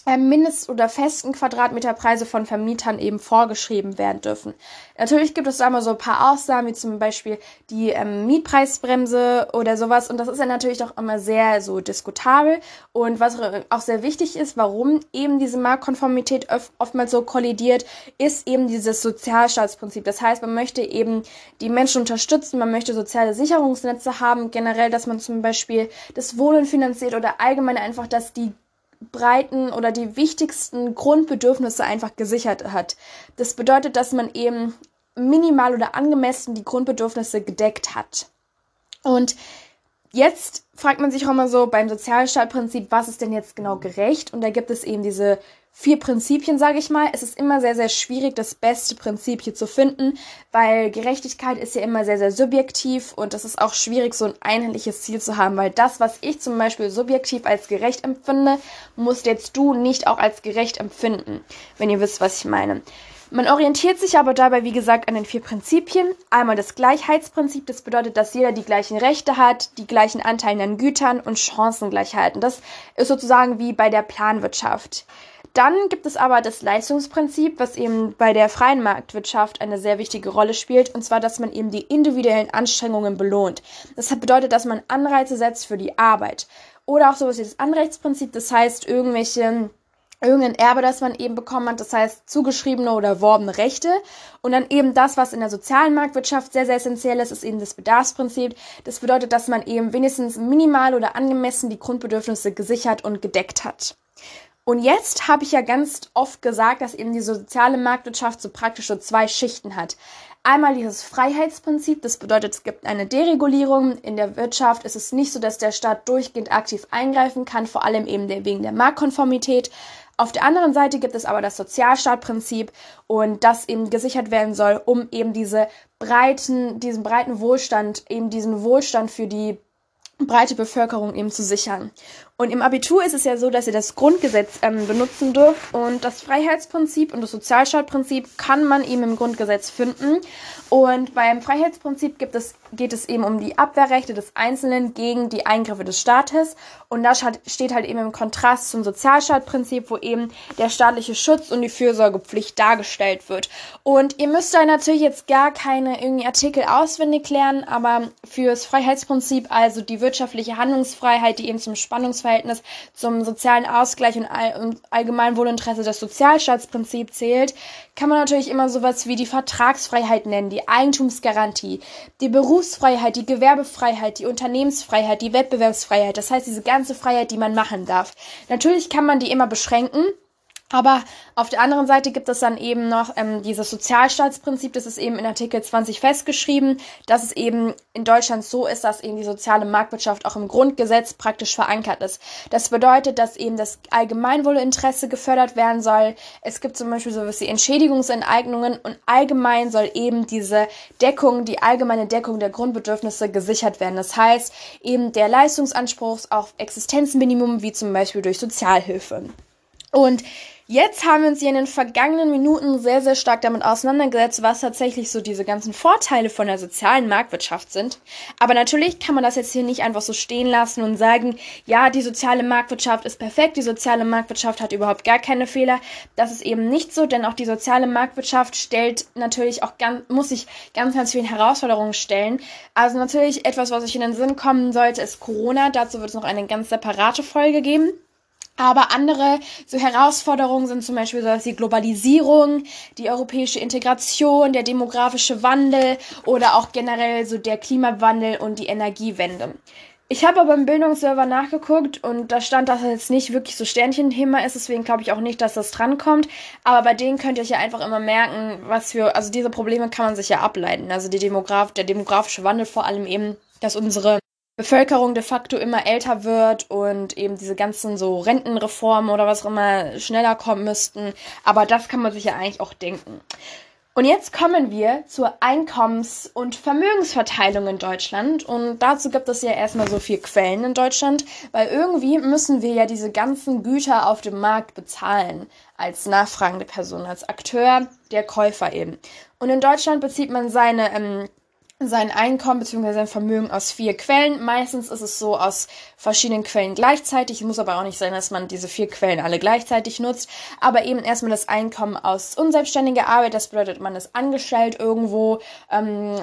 Mindest- oder festen Quadratmeterpreise von Vermietern eben vorgeschrieben werden dürfen. Natürlich gibt es da immer so ein paar Ausnahmen, wie zum Beispiel die ähm, Mietpreisbremse oder sowas. Und das ist ja natürlich auch immer sehr so diskutabel. Und was auch sehr wichtig ist, warum eben diese Marktkonformität oft, oftmals so kollidiert, ist eben dieses Sozialstaatsprinzip. Das heißt, man möchte eben die Menschen unterstützen, man möchte soziale Sicherungsnetze haben, generell, dass man zum Beispiel das Wohnen finanziert oder allgemein einfach, dass die breiten oder die wichtigsten Grundbedürfnisse einfach gesichert hat. Das bedeutet, dass man eben minimal oder angemessen die Grundbedürfnisse gedeckt hat. Und jetzt fragt man sich auch mal so beim Sozialstaatprinzip, was ist denn jetzt genau gerecht? Und da gibt es eben diese vier Prinzipien, sage ich mal. Es ist immer sehr, sehr schwierig, das beste Prinzip hier zu finden, weil Gerechtigkeit ist ja immer sehr, sehr subjektiv und es ist auch schwierig, so ein einheitliches Ziel zu haben, weil das, was ich zum Beispiel subjektiv als gerecht empfinde, musst jetzt du nicht auch als gerecht empfinden, wenn ihr wisst, was ich meine. Man orientiert sich aber dabei, wie gesagt, an den vier Prinzipien. Einmal das Gleichheitsprinzip, das bedeutet, dass jeder die gleichen Rechte hat, die gleichen Anteile an Gütern und Chancengleichheit. Und das ist sozusagen wie bei der Planwirtschaft. Dann gibt es aber das Leistungsprinzip, was eben bei der freien Marktwirtschaft eine sehr wichtige Rolle spielt, und zwar, dass man eben die individuellen Anstrengungen belohnt. Das bedeutet, dass man Anreize setzt für die Arbeit. Oder auch sowas wie das Anrechtsprinzip, das heißt, irgendwelche irgendein Erbe, das man eben bekommen hat, das heißt zugeschriebene oder erworbene Rechte. Und dann eben das, was in der sozialen Marktwirtschaft sehr, sehr essentiell ist, ist eben das Bedarfsprinzip. Das bedeutet, dass man eben wenigstens minimal oder angemessen die Grundbedürfnisse gesichert und gedeckt hat. Und jetzt habe ich ja ganz oft gesagt, dass eben die soziale Marktwirtschaft so praktisch so zwei Schichten hat. Einmal dieses Freiheitsprinzip, das bedeutet, es gibt eine Deregulierung. In der Wirtschaft ist es nicht so, dass der Staat durchgehend aktiv eingreifen kann, vor allem eben wegen der Marktkonformität. Auf der anderen Seite gibt es aber das Sozialstaatprinzip und das eben gesichert werden soll, um eben diese breiten, diesen breiten Wohlstand, eben diesen Wohlstand für die breite Bevölkerung eben zu sichern. Und im Abitur ist es ja so, dass ihr das Grundgesetz ähm, benutzen dürft und das Freiheitsprinzip und das Sozialstaatprinzip kann man eben im Grundgesetz finden. Und beim Freiheitsprinzip gibt es, geht es eben um die Abwehrrechte des Einzelnen gegen die Eingriffe des Staates. Und das steht halt eben im Kontrast zum Sozialstaatprinzip, wo eben der staatliche Schutz und die Fürsorgepflicht dargestellt wird. Und ihr müsst da natürlich jetzt gar keine irgendwie Artikel auswendig lernen, aber fürs Freiheitsprinzip, also die wirtschaftliche Handlungsfreiheit, die eben zum Spannungsverhältnis zum sozialen Ausgleich und, all, und allgemeinen Wohlinteresse des Sozialstaatsprinzip zählt, kann man natürlich immer sowas wie die Vertragsfreiheit nennen, die Eigentumsgarantie, die Berufsfreiheit, die Gewerbefreiheit, die Unternehmensfreiheit, die Wettbewerbsfreiheit. Das heißt, diese ganze Freiheit, die man machen darf. Natürlich kann man die immer beschränken, aber auf der anderen Seite gibt es dann eben noch ähm, dieses Sozialstaatsprinzip, das ist eben in Artikel zwanzig festgeschrieben, dass es eben in Deutschland so ist, dass eben die soziale Marktwirtschaft auch im Grundgesetz praktisch verankert ist. Das bedeutet, dass eben das Allgemeinwohlinteresse gefördert werden soll. Es gibt zum Beispiel sowas wie Entschädigungsenteignungen und allgemein soll eben diese Deckung, die allgemeine Deckung der Grundbedürfnisse gesichert werden. Das heißt, eben der Leistungsanspruch auf Existenzminimum, wie zum Beispiel durch Sozialhilfe. Und jetzt haben wir uns hier in den vergangenen Minuten sehr, sehr stark damit auseinandergesetzt, was tatsächlich so diese ganzen Vorteile von der sozialen Marktwirtschaft sind. Aber natürlich kann man das jetzt hier nicht einfach so stehen lassen und sagen, ja, die soziale Marktwirtschaft ist perfekt, die soziale Marktwirtschaft hat überhaupt gar keine Fehler. Das ist eben nicht so, denn auch die soziale Marktwirtschaft stellt natürlich auch ganz, muss sich ganz, ganz vielen Herausforderungen stellen. Also natürlich etwas, was euch in den Sinn kommen sollte, ist Corona. Dazu wird es noch eine ganz separate Folge geben. Aber andere so Herausforderungen sind zum Beispiel sowas wie Globalisierung, die europäische Integration, der demografische Wandel oder auch generell so der Klimawandel und die Energiewende. Ich habe aber im Bildungsserver nachgeguckt und da stand, dass das jetzt nicht wirklich so Sternchenthema ist, deswegen glaube ich auch nicht, dass das drankommt. Aber bei denen könnt ihr euch ja einfach immer merken, was für, also diese Probleme kann man sich ja ableiten. Also die Demograf, der demografische Wandel vor allem eben, dass unsere Bevölkerung de facto immer älter wird und eben diese ganzen so Rentenreformen oder was auch immer schneller kommen müssten. Aber das kann man sich ja eigentlich auch denken. Und jetzt kommen wir zur Einkommens- und Vermögensverteilung in Deutschland. Und dazu gibt es ja erstmal so vier Quellen in Deutschland, weil irgendwie müssen wir ja diese ganzen Güter auf dem Markt bezahlen als nachfragende Person, als Akteur, der Käufer eben. Und in Deutschland bezieht man seine ähm, sein Einkommen bzw. sein Vermögen aus vier Quellen. Meistens ist es so aus verschiedenen Quellen gleichzeitig. Es muss aber auch nicht sein, dass man diese vier Quellen alle gleichzeitig nutzt. Aber eben erstmal das Einkommen aus unselbstständiger Arbeit. Das bedeutet, man ist angestellt irgendwo. Ähm,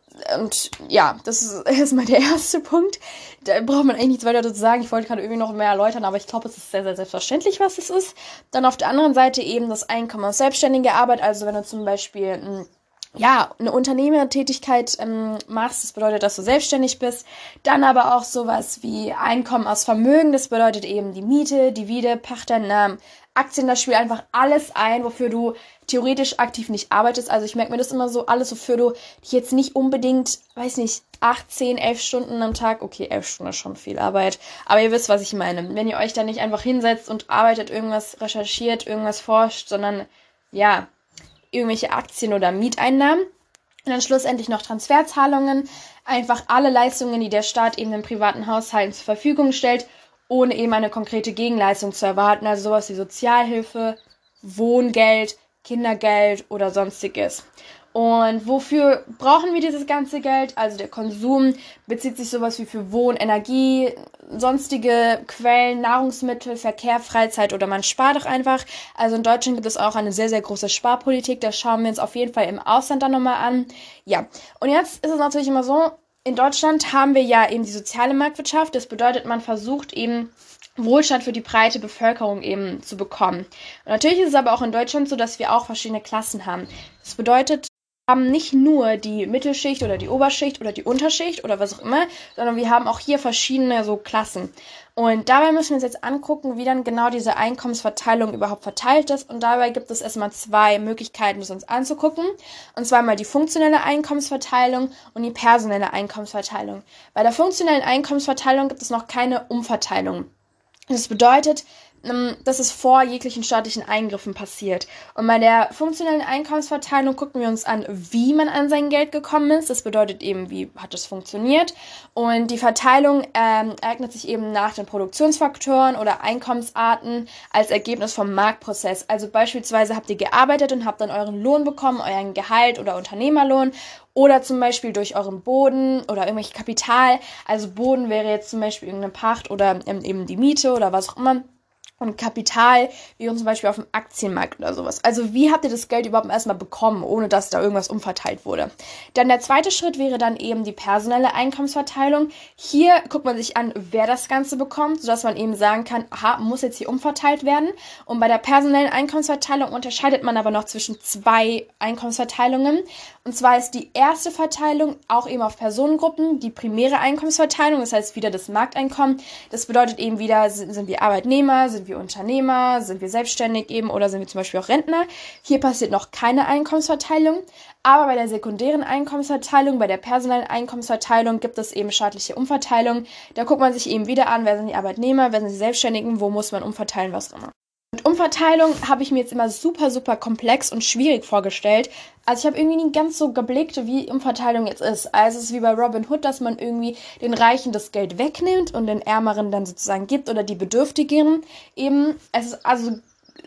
und ja, das ist erstmal der erste Punkt. Da braucht man eigentlich nichts weiter dazu sagen. Ich wollte gerade irgendwie noch mehr erläutern, aber ich glaube, es ist sehr, sehr selbstverständlich, was es ist. Dann auf der anderen Seite eben das Einkommen aus selbstständiger Arbeit. Also wenn du zum Beispiel mh, ja, eine Unternehmertätigkeit ähm, machst, das bedeutet, dass du selbstständig bist. Dann aber auch sowas wie Einkommen aus Vermögen, das bedeutet eben die Miete, Divide, Pachteinnahmen, Aktien, das spielt einfach alles ein, wofür du theoretisch aktiv nicht arbeitest. Also ich merke mir das immer so, alles, wofür du dich jetzt nicht unbedingt, weiß nicht, acht, zehn, elf Stunden am Tag, okay, elf Stunden ist schon viel Arbeit, aber ihr wisst, was ich meine. Wenn ihr euch da nicht einfach hinsetzt und arbeitet, irgendwas recherchiert, irgendwas forscht, sondern ja, irgendwelche Aktien oder Mieteinnahmen und dann schlussendlich noch Transferzahlungen, einfach alle Leistungen, die der Staat eben den privaten Haushalten zur Verfügung stellt, ohne eben eine konkrete Gegenleistung zu erwarten, also sowas wie Sozialhilfe, Wohngeld, Kindergeld oder sonstiges. Und wofür brauchen wir dieses ganze Geld? Also der Konsum bezieht sich sowas wie für Wohn-, Energie, sonstige Quellen, Nahrungsmittel, Verkehr, Freizeit oder man spart auch einfach. Also in Deutschland gibt es auch eine sehr, sehr große Sparpolitik. Das schauen wir uns auf jeden Fall im Ausland dann nochmal an. Ja, und jetzt ist es natürlich immer so, in Deutschland haben wir ja eben die soziale Marktwirtschaft. Das bedeutet, man versucht eben Wohlstand für die breite Bevölkerung eben zu bekommen. Und natürlich ist es aber auch in Deutschland so, dass wir auch verschiedene Klassen haben. Das bedeutet, wir haben nicht nur die Mittelschicht oder die Oberschicht oder die Unterschicht oder was auch immer, sondern wir haben auch hier verschiedene so Klassen. Und dabei müssen wir uns jetzt angucken, wie dann genau diese Einkommensverteilung überhaupt verteilt ist. Und dabei gibt es erstmal zwei Möglichkeiten, das uns anzugucken. Und zwar mal die funktionelle Einkommensverteilung und die personelle Einkommensverteilung. Bei der funktionellen Einkommensverteilung gibt es noch keine Umverteilung. Das bedeutet, dass es vor jeglichen staatlichen Eingriffen passiert. Und bei der funktionellen Einkommensverteilung gucken wir uns an, wie man an sein Geld gekommen ist. Das bedeutet eben, wie hat es funktioniert. Und die Verteilung ähm, ereignet sich eben nach den Produktionsfaktoren oder Einkommensarten als Ergebnis vom Marktprozess. Also beispielsweise habt ihr gearbeitet und habt dann euren Lohn bekommen, euren Gehalt oder Unternehmerlohn. Oder zum Beispiel durch euren Boden oder irgendwelche Kapital. Also Boden wäre jetzt zum Beispiel irgendeine Pacht oder ähm, eben die Miete oder was auch immer. Und Kapital, wie zum Beispiel auf dem Aktienmarkt oder sowas. Also wie habt ihr das Geld überhaupt erstmal bekommen, ohne dass da irgendwas umverteilt wurde? Dann der zweite Schritt wäre dann eben die personelle Einkommensverteilung. Hier guckt man sich an, wer das Ganze bekommt, sodass man eben sagen kann, aha, muss jetzt hier umverteilt werden. Und bei der personellen Einkommensverteilung unterscheidet man aber noch zwischen zwei Einkommensverteilungen. Und zwar ist die erste Verteilung auch eben auf Personengruppen, die primäre Einkommensverteilung, das heißt wieder das Markteinkommen. Das bedeutet eben wieder, sind, sind wir Arbeitnehmer, sind wir Unternehmer, sind wir selbstständig eben oder sind wir zum Beispiel auch Rentner. Hier passiert noch keine Einkommensverteilung, aber bei der sekundären Einkommensverteilung, bei der personellen Einkommensverteilung gibt es eben staatliche Umverteilung. Da guckt man sich eben wieder an, wer sind die Arbeitnehmer, wer sind die Selbstständigen, wo muss man umverteilen, was auch immer. Und Umverteilung habe ich mir jetzt immer super, super komplex und schwierig vorgestellt. Also ich habe irgendwie nie ganz so geblickt, wie Umverteilung jetzt ist. Also es ist wie bei Robin Hood, dass man irgendwie den Reichen das Geld wegnimmt und den Ärmeren dann sozusagen gibt oder die Bedürftigen eben. Es ist also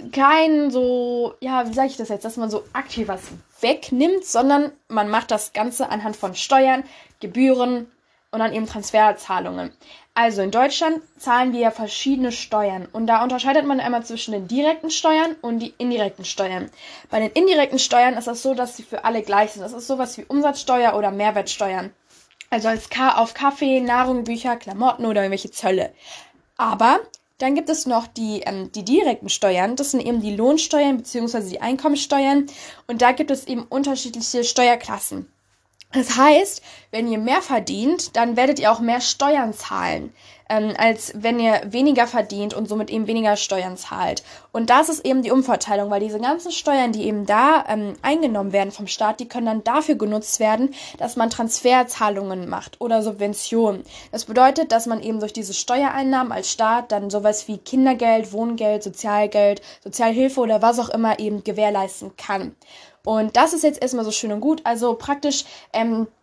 kein so, ja, wie sage ich das jetzt, dass man so aktiv was wegnimmt, sondern man macht das Ganze anhand von Steuern, Gebühren und dann eben Transferzahlungen. Also in Deutschland zahlen wir ja verschiedene Steuern und da unterscheidet man einmal zwischen den direkten Steuern und die indirekten Steuern. Bei den indirekten Steuern ist das so, dass sie für alle gleich sind. Das ist sowas wie Umsatzsteuer oder Mehrwertsteuern. Also als K- auf Kaffee, Nahrung, Bücher, Klamotten oder irgendwelche Zölle. Aber dann gibt es noch die, ähm, die direkten Steuern. Das sind eben die Lohnsteuern bzw. die Einkommensteuern und da gibt es eben unterschiedliche Steuerklassen. Das heißt, wenn ihr mehr verdient, dann werdet ihr auch mehr Steuern zahlen, ähm, als wenn ihr weniger verdient und somit eben weniger Steuern zahlt. Und das ist eben die Umverteilung, weil diese ganzen Steuern, die eben da ähm, eingenommen werden vom Staat, die können dann dafür genutzt werden, dass man Transferzahlungen macht oder Subventionen. Das bedeutet, dass man eben durch diese Steuereinnahmen als Staat dann sowas wie Kindergeld, Wohngeld, Sozialgeld, Sozialhilfe oder was auch immer eben gewährleisten kann. Und das ist jetzt erstmal so schön und gut. Also praktisch ähm,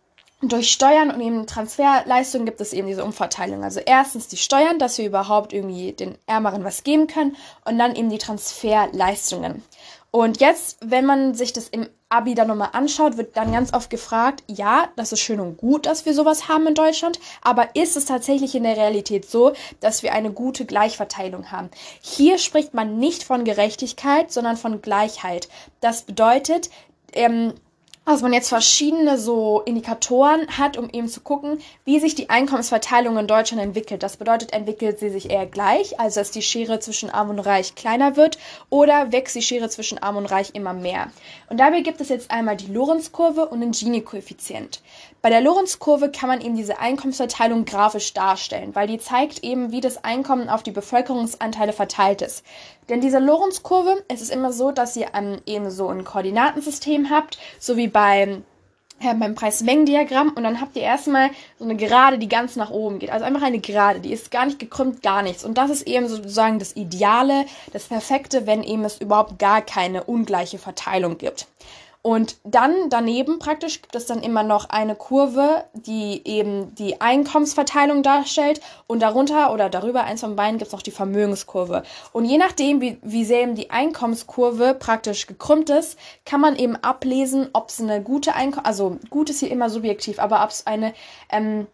durch Steuern und eben Transferleistungen gibt es eben diese Umverteilung. Also erstens die Steuern, dass wir überhaupt irgendwie den Ärmeren was geben können und dann eben die Transferleistungen. Und jetzt, wenn man sich das im Abi dann nochmal anschaut, wird dann ganz oft gefragt, ja, das ist schön und gut, dass wir sowas haben in Deutschland, aber ist es tatsächlich in der Realität so, dass wir eine gute Gleichverteilung haben? Hier spricht man nicht von Gerechtigkeit, sondern von Gleichheit. Das bedeutet, ähm, dass man jetzt verschiedene so Indikatoren hat, um eben zu gucken, wie sich die Einkommensverteilung in Deutschland entwickelt. Das bedeutet, entwickelt sie sich eher gleich, also dass die Schere zwischen Arm und Reich kleiner wird, oder wächst die Schere zwischen Arm und Reich immer mehr. Und dabei gibt es jetzt einmal die Lorenz-Kurve und den Gini-Koeffizient. Bei der Lorenz-Kurve kann man eben diese Einkommensverteilung grafisch darstellen, weil die zeigt eben, wie das Einkommen auf die Bevölkerungsanteile verteilt ist. Denn diese Lorenz-Kurve, es ist immer so, dass ihr ähm, eben so ein Koordinatensystem habt, so wie beim, äh, beim Preis-Mengen-Diagramm, und dann habt ihr erstmal so eine Gerade, die ganz nach oben geht. Also einfach eine Gerade, die ist gar nicht gekrümmt, gar nichts. Und das ist eben sozusagen das Ideale, das Perfekte, wenn eben es überhaupt gar keine ungleiche Verteilung gibt. Und dann daneben praktisch gibt es dann immer noch eine Kurve, die eben die Einkommensverteilung darstellt, und darunter oder darüber, eins von beiden, gibt es noch die Vermögenskurve. Und je nachdem, wie, wie sehr eben die Einkommenskurve praktisch gekrümmt ist, kann man eben ablesen, ob es eine gute Einkommens... Also gut ist hier immer subjektiv, aber ob es eine... Ähm,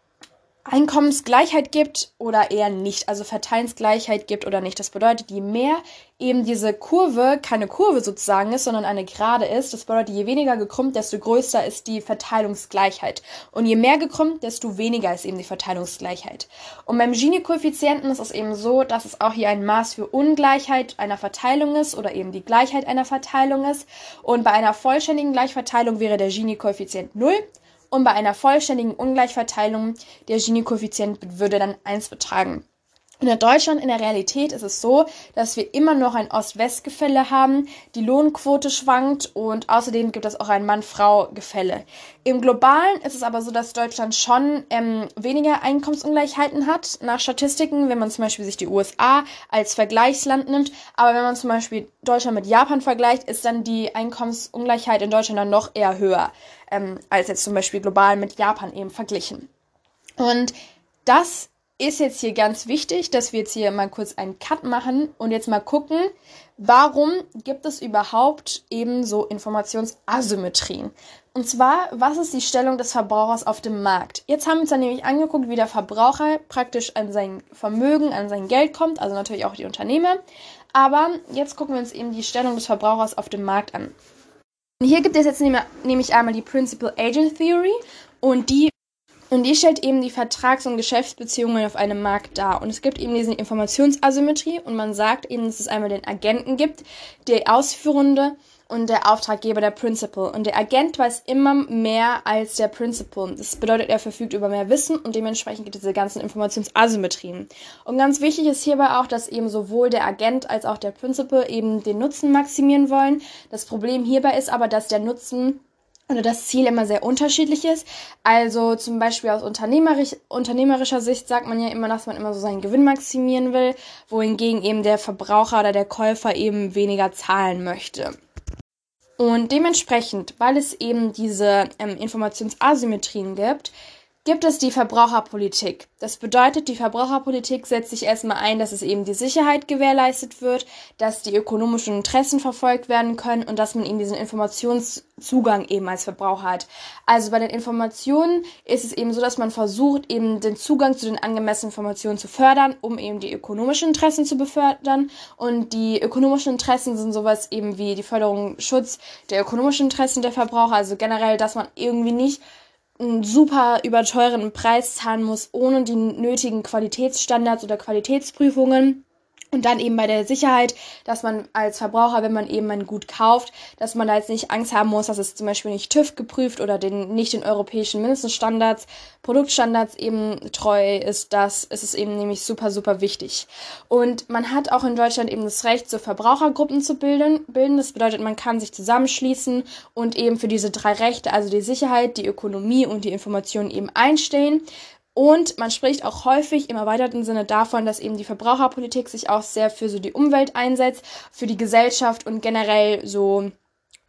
Einkommensgleichheit gibt oder eher nicht, also Verteilensgleichheit gibt oder nicht. Das bedeutet, je mehr eben diese Kurve keine Kurve sozusagen ist, sondern eine Gerade ist, das bedeutet, je weniger gekrümmt, desto größer ist die Verteilungsgleichheit. Und je mehr gekrümmt, desto weniger ist eben die Verteilungsgleichheit. Und beim Gini-Koeffizienten ist es eben so, dass es auch hier ein Maß für Ungleichheit einer Verteilung ist oder eben die Gleichheit einer Verteilung ist. Und bei einer vollständigen Gleichverteilung wäre der Gini-Koeffizient null. Und bei einer vollständigen Ungleichverteilung der Gini-Koeffizient würde dann eins betragen. Und in Deutschland in der Realität ist es so, dass wir immer noch ein Ost-West-Gefälle haben, die Lohnquote schwankt und außerdem gibt es auch ein Mann-Frau-Gefälle. Im Globalen ist es aber so, dass Deutschland schon ähm, weniger Einkommensungleichheiten hat, nach Statistiken, wenn man zum Beispiel sich die U S A als Vergleichsland nimmt. Aber wenn man zum Beispiel Deutschland mit Japan vergleicht, ist dann die Einkommensungleichheit in Deutschland dann noch eher höher, ähm, als jetzt zum Beispiel global mit Japan eben verglichen. Und das ist jetzt hier ganz wichtig, dass wir jetzt hier mal kurz einen Cut machen und jetzt mal gucken, warum gibt es überhaupt eben so Informationsasymmetrien? Und zwar, was ist die Stellung des Verbrauchers auf dem Markt? Jetzt haben wir uns dann nämlich angeguckt, wie der Verbraucher praktisch an sein Vermögen, an sein Geld kommt, also natürlich auch die Unternehmer. Aber jetzt gucken wir uns eben die Stellung des Verbrauchers auf dem Markt an. Und hier gibt es jetzt nämlich einmal die Principal Agent Theory und die Und die stellt eben die Vertrags- und Geschäftsbeziehungen auf einem Markt dar. Und es gibt eben diese Informationsasymmetrie und man sagt eben, dass es einmal den Agenten gibt, der Ausführende und der Auftraggeber, der Principal. Und der Agent weiß immer mehr als der Principal. Das bedeutet, er verfügt über mehr Wissen und dementsprechend gibt es diese ganzen Informationsasymmetrien. Und ganz wichtig ist hierbei auch, dass eben sowohl der Agent als auch der Principal eben den Nutzen maximieren wollen. Das Problem hierbei ist aber, dass der Nutzen oder das Ziel immer sehr unterschiedlich ist. Also zum Beispiel aus unternehmerisch, unternehmerischer Sicht sagt man ja immer, dass man immer so seinen Gewinn maximieren will, wohingegen eben der Verbraucher oder der Käufer eben weniger zahlen möchte. Und dementsprechend, weil es eben diese ähm, Informationsasymmetrien gibt, gibt es die Verbraucherpolitik. Das bedeutet, die Verbraucherpolitik setzt sich erstmal ein, dass es eben die Sicherheit gewährleistet wird, dass die ökonomischen Interessen verfolgt werden können und dass man eben diesen Informationszugang eben als Verbraucher hat. Also bei den Informationen ist es eben so, dass man versucht, eben den Zugang zu den angemessenen Informationen zu fördern, um eben die ökonomischen Interessen zu befördern. Und die ökonomischen Interessen sind sowas eben wie die Förderung, Schutz der ökonomischen Interessen der Verbraucher, also generell, dass man irgendwie nicht einen super überteuerten Preis zahlen muss, ohne die nötigen Qualitätsstandards oder Qualitätsprüfungen. Und dann eben bei der Sicherheit, dass man als Verbraucher, wenn man eben ein Gut kauft, dass man da jetzt nicht Angst haben muss, dass es zum Beispiel nicht TÜV geprüft oder den, nicht den europäischen Mindeststandards, Produktstandards eben treu ist. Das ist es eben nämlich super, super wichtig. Und man hat auch in Deutschland eben das Recht, so Verbrauchergruppen zu bilden. bilden. Das bedeutet, man kann sich zusammenschließen und eben für diese drei Rechte, also die Sicherheit, die Ökonomie und die Information eben einstehen. Und man spricht auch häufig im erweiterten Sinne davon, dass eben die Verbraucherpolitik sich auch sehr für so die Umwelt einsetzt, für die Gesellschaft und generell so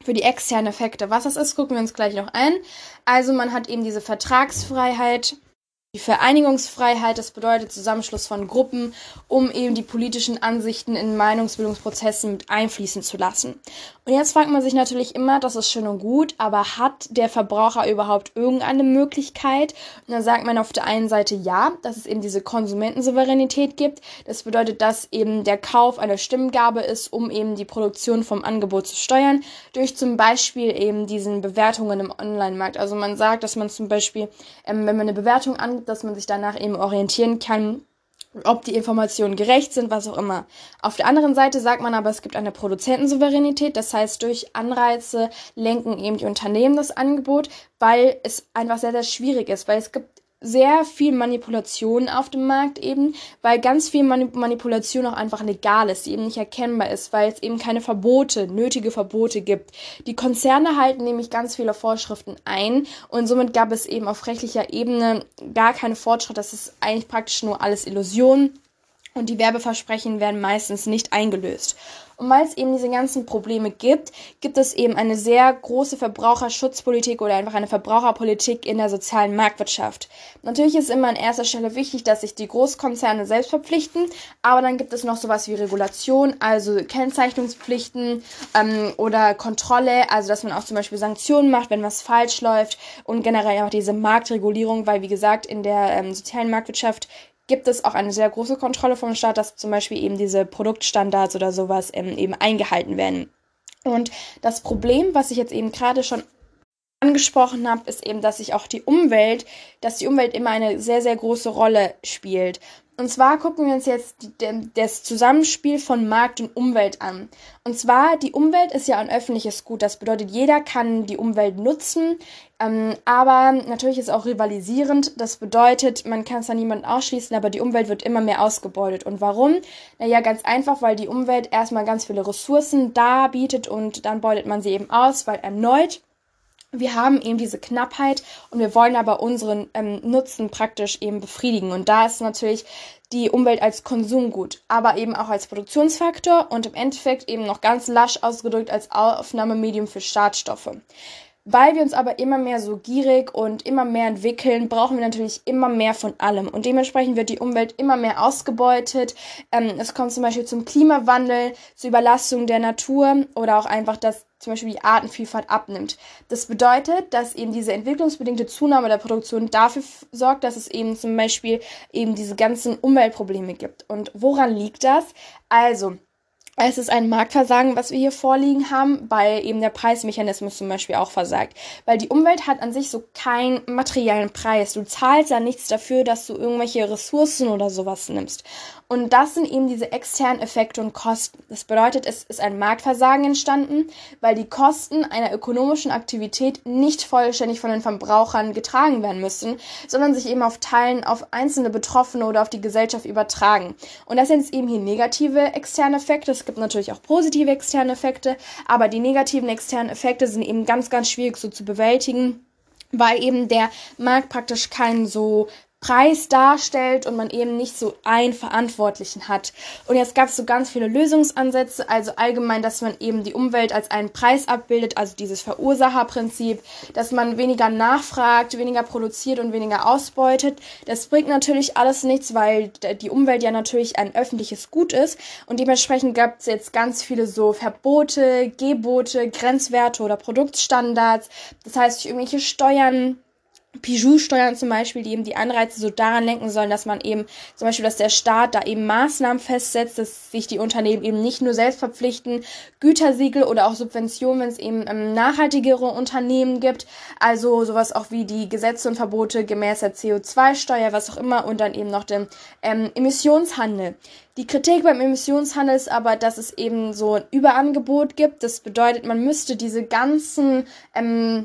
für die externen Effekte. Was das ist, gucken wir uns gleich noch an. Also man hat eben diese Vertragsfreiheit, die Vereinigungsfreiheit, das bedeutet Zusammenschluss von Gruppen, um eben die politischen Ansichten in Meinungsbildungsprozessen mit einfließen zu lassen. Und jetzt fragt man sich natürlich immer, das ist schön und gut, aber hat der Verbraucher überhaupt irgendeine Möglichkeit? Und dann sagt man auf der einen Seite ja, dass es eben diese Konsumentensouveränität gibt. Das bedeutet, dass eben der Kauf eine Stimmgabe ist, um eben die Produktion vom Angebot zu steuern, durch zum Beispiel eben diesen Bewertungen im Online-Markt. Also man sagt, dass man zum Beispiel, ähm, wenn man eine Bewertung angibt, dass man sich danach eben orientieren kann, ob die Informationen gerecht sind, was auch immer. Auf der anderen Seite sagt man aber, es gibt eine Produzentensouveränität, das heißt, durch Anreize lenken eben die Unternehmen das Angebot, weil es einfach sehr, sehr schwierig ist, weil es gibt sehr viel Manipulation auf dem Markt eben, weil ganz viel Manip- Manipulation auch einfach legal ist, die eben nicht erkennbar ist, weil es eben keine Verbote, nötige Verbote gibt. Die Konzerne halten nämlich ganz viele Vorschriften ein und somit gab es eben auf rechtlicher Ebene gar keine Fortschritt. Das ist eigentlich praktisch nur alles Illusion und die Werbeversprechen werden meistens nicht eingelöst. Und weil es eben diese ganzen Probleme gibt, gibt es eben eine sehr große Verbraucherschutzpolitik oder einfach eine Verbraucherpolitik in der sozialen Marktwirtschaft. Natürlich ist immer an erster Stelle wichtig, dass sich die Großkonzerne selbst verpflichten, aber dann gibt es noch sowas wie Regulation, also Kennzeichnungspflichten ähm, oder Kontrolle, also dass man auch zum Beispiel Sanktionen macht, wenn was falsch läuft und generell auch diese Marktregulierung, weil wie gesagt in der ähm, sozialen Marktwirtschaft gibt es auch eine sehr große Kontrolle vom Staat, dass zum Beispiel eben diese Produktstandards oder sowas ähm, eben eingehalten werden. Und das Problem, was ich jetzt eben gerade schon angesprochen habe, ist eben, dass sich auch die Umwelt, dass die Umwelt immer eine sehr, sehr große Rolle spielt. Und zwar gucken wir uns jetzt die, das Zusammenspiel von Markt und Umwelt an. Und zwar, die Umwelt ist ja ein öffentliches Gut. Das bedeutet, jeder kann die Umwelt nutzen, ähm, aber natürlich ist es auch rivalisierend. Das bedeutet, man kann es da niemanden ausschließen, aber die Umwelt wird immer mehr ausgebeutet. Und warum? Naja, ganz einfach, weil die Umwelt erstmal ganz viele Ressourcen darbietet und dann beutet man sie eben aus, weil erneut wir haben eben diese Knappheit und wir wollen aber unseren ähm, Nutzen praktisch eben befriedigen. Und da ist natürlich die Umwelt als Konsumgut, aber eben auch als Produktionsfaktor und im Endeffekt eben noch ganz lasch ausgedrückt als Aufnahmemedium für Schadstoffe. Weil wir uns aber immer mehr so gierig und immer mehr entwickeln, brauchen wir natürlich immer mehr von allem. Und dementsprechend wird die Umwelt immer mehr ausgebeutet. Ähm, es kommt zum Beispiel zum Klimawandel, zur Überlastung der Natur oder auch einfach, dass zum Beispiel die Artenvielfalt abnimmt. Das bedeutet, dass eben diese entwicklungsbedingte Zunahme der Produktion dafür f- sorgt, dass es eben zum Beispiel eben diese ganzen Umweltprobleme gibt. Und woran liegt das? Also, es ist ein Marktversagen, was wir hier vorliegen haben, weil eben der Preismechanismus zum Beispiel auch versagt. Weil die Umwelt hat an sich so keinen materiellen Preis. Du zahlst ja nichts dafür, dass du irgendwelche Ressourcen oder sowas nimmst. Und das sind eben diese externen Effekte und Kosten. Das bedeutet, es ist ein Marktversagen entstanden, weil die Kosten einer ökonomischen Aktivität nicht vollständig von den Verbrauchern getragen werden müssen, sondern sich eben auf Teilen auf einzelne Betroffene oder auf die Gesellschaft übertragen. Und das sind jetzt eben hier negative externe Effekte. Es gibt natürlich auch positive externe Effekte, aber die negativen externen Effekte sind eben ganz, ganz schwierig so zu bewältigen, weil eben der Markt praktisch keinen so Preis darstellt und man eben nicht so einen Verantwortlichen hat. Und jetzt gab es so ganz viele Lösungsansätze, also allgemein, dass man eben die Umwelt als einen Preis abbildet, also dieses Verursacherprinzip, dass man weniger nachfragt, weniger produziert und weniger ausbeutet. Das bringt natürlich alles nichts, weil die Umwelt ja natürlich ein öffentliches Gut ist und dementsprechend gab es jetzt ganz viele so Verbote, Gebote, Grenzwerte oder Produktstandards, das heißt irgendwelche Steuern, Bijou-Steuern zum Beispiel, die eben die Anreize so daran lenken sollen, dass man eben, zum Beispiel, dass der Staat da eben Maßnahmen festsetzt, dass sich die Unternehmen eben nicht nur selbst verpflichten, Gütersiegel oder auch Subventionen, wenn es eben ähm, nachhaltigere Unternehmen gibt, also sowas auch wie die Gesetze und Verbote gemäß der C O zwei Steuer, was auch immer, und dann eben noch den ähm, Emissionshandel. Die Kritik beim Emissionshandel ist aber, dass es eben so ein Überangebot gibt. Das bedeutet, man müsste diese ganzen ähm,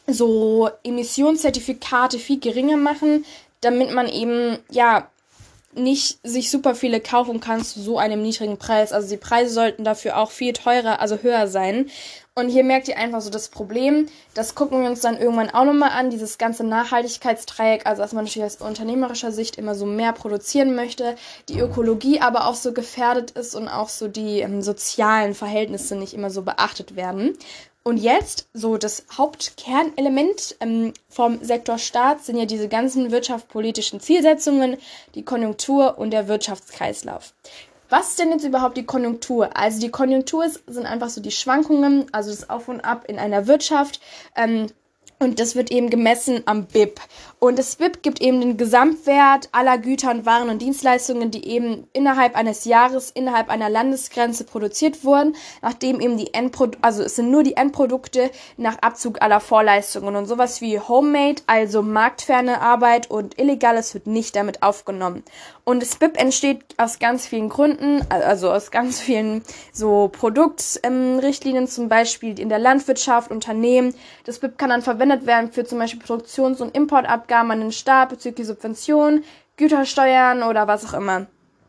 so Emissionszertifikate viel geringer machen, damit man eben, ja, nicht sich super viele kaufen kann zu so einem niedrigen Preis. Also die Preise sollten dafür auch viel teurer, also höher sein. Und hier merkt ihr einfach so das Problem. Das gucken wir uns dann irgendwann auch nochmal an, dieses ganze Nachhaltigkeitsdreieck, also dass man natürlich aus unternehmerischer Sicht immer so mehr produzieren möchte, die Ökologie aber auch so gefährdet ist und auch so die ähm, sozialen Verhältnisse nicht immer so beachtet werden. Und jetzt, so das Hauptkernelement ähm, vom Sektor Staat sind ja diese ganzen wirtschaftspolitischen Zielsetzungen, die Konjunktur und der Wirtschaftskreislauf. Was ist denn jetzt überhaupt die Konjunktur? Also die Konjunktur ist, sind einfach so die Schwankungen, also das Auf und Ab in einer Wirtschaft. Ähm, Und das wird eben gemessen am B I P. Und das B I P gibt eben den Gesamtwert aller Güter und Waren und Dienstleistungen, die eben innerhalb eines Jahres, innerhalb einer Landesgrenze produziert wurden, nachdem eben die Endprodukte, also es sind nur die Endprodukte nach Abzug aller Vorleistungen. Und sowas wie Homemade, also marktferne Arbeit und Illegales wird nicht damit aufgenommen. Und das B I P entsteht aus ganz vielen Gründen, also aus ganz vielen so Produktrichtlinien, zum Beispiel in der Landwirtschaft, Unternehmen. Das B I P kann dann verwendet werden für zum Beispiel Produktions- und Importabgaben an den Staat bezüglich Subventionen, Gütersteuern oder was auch immer.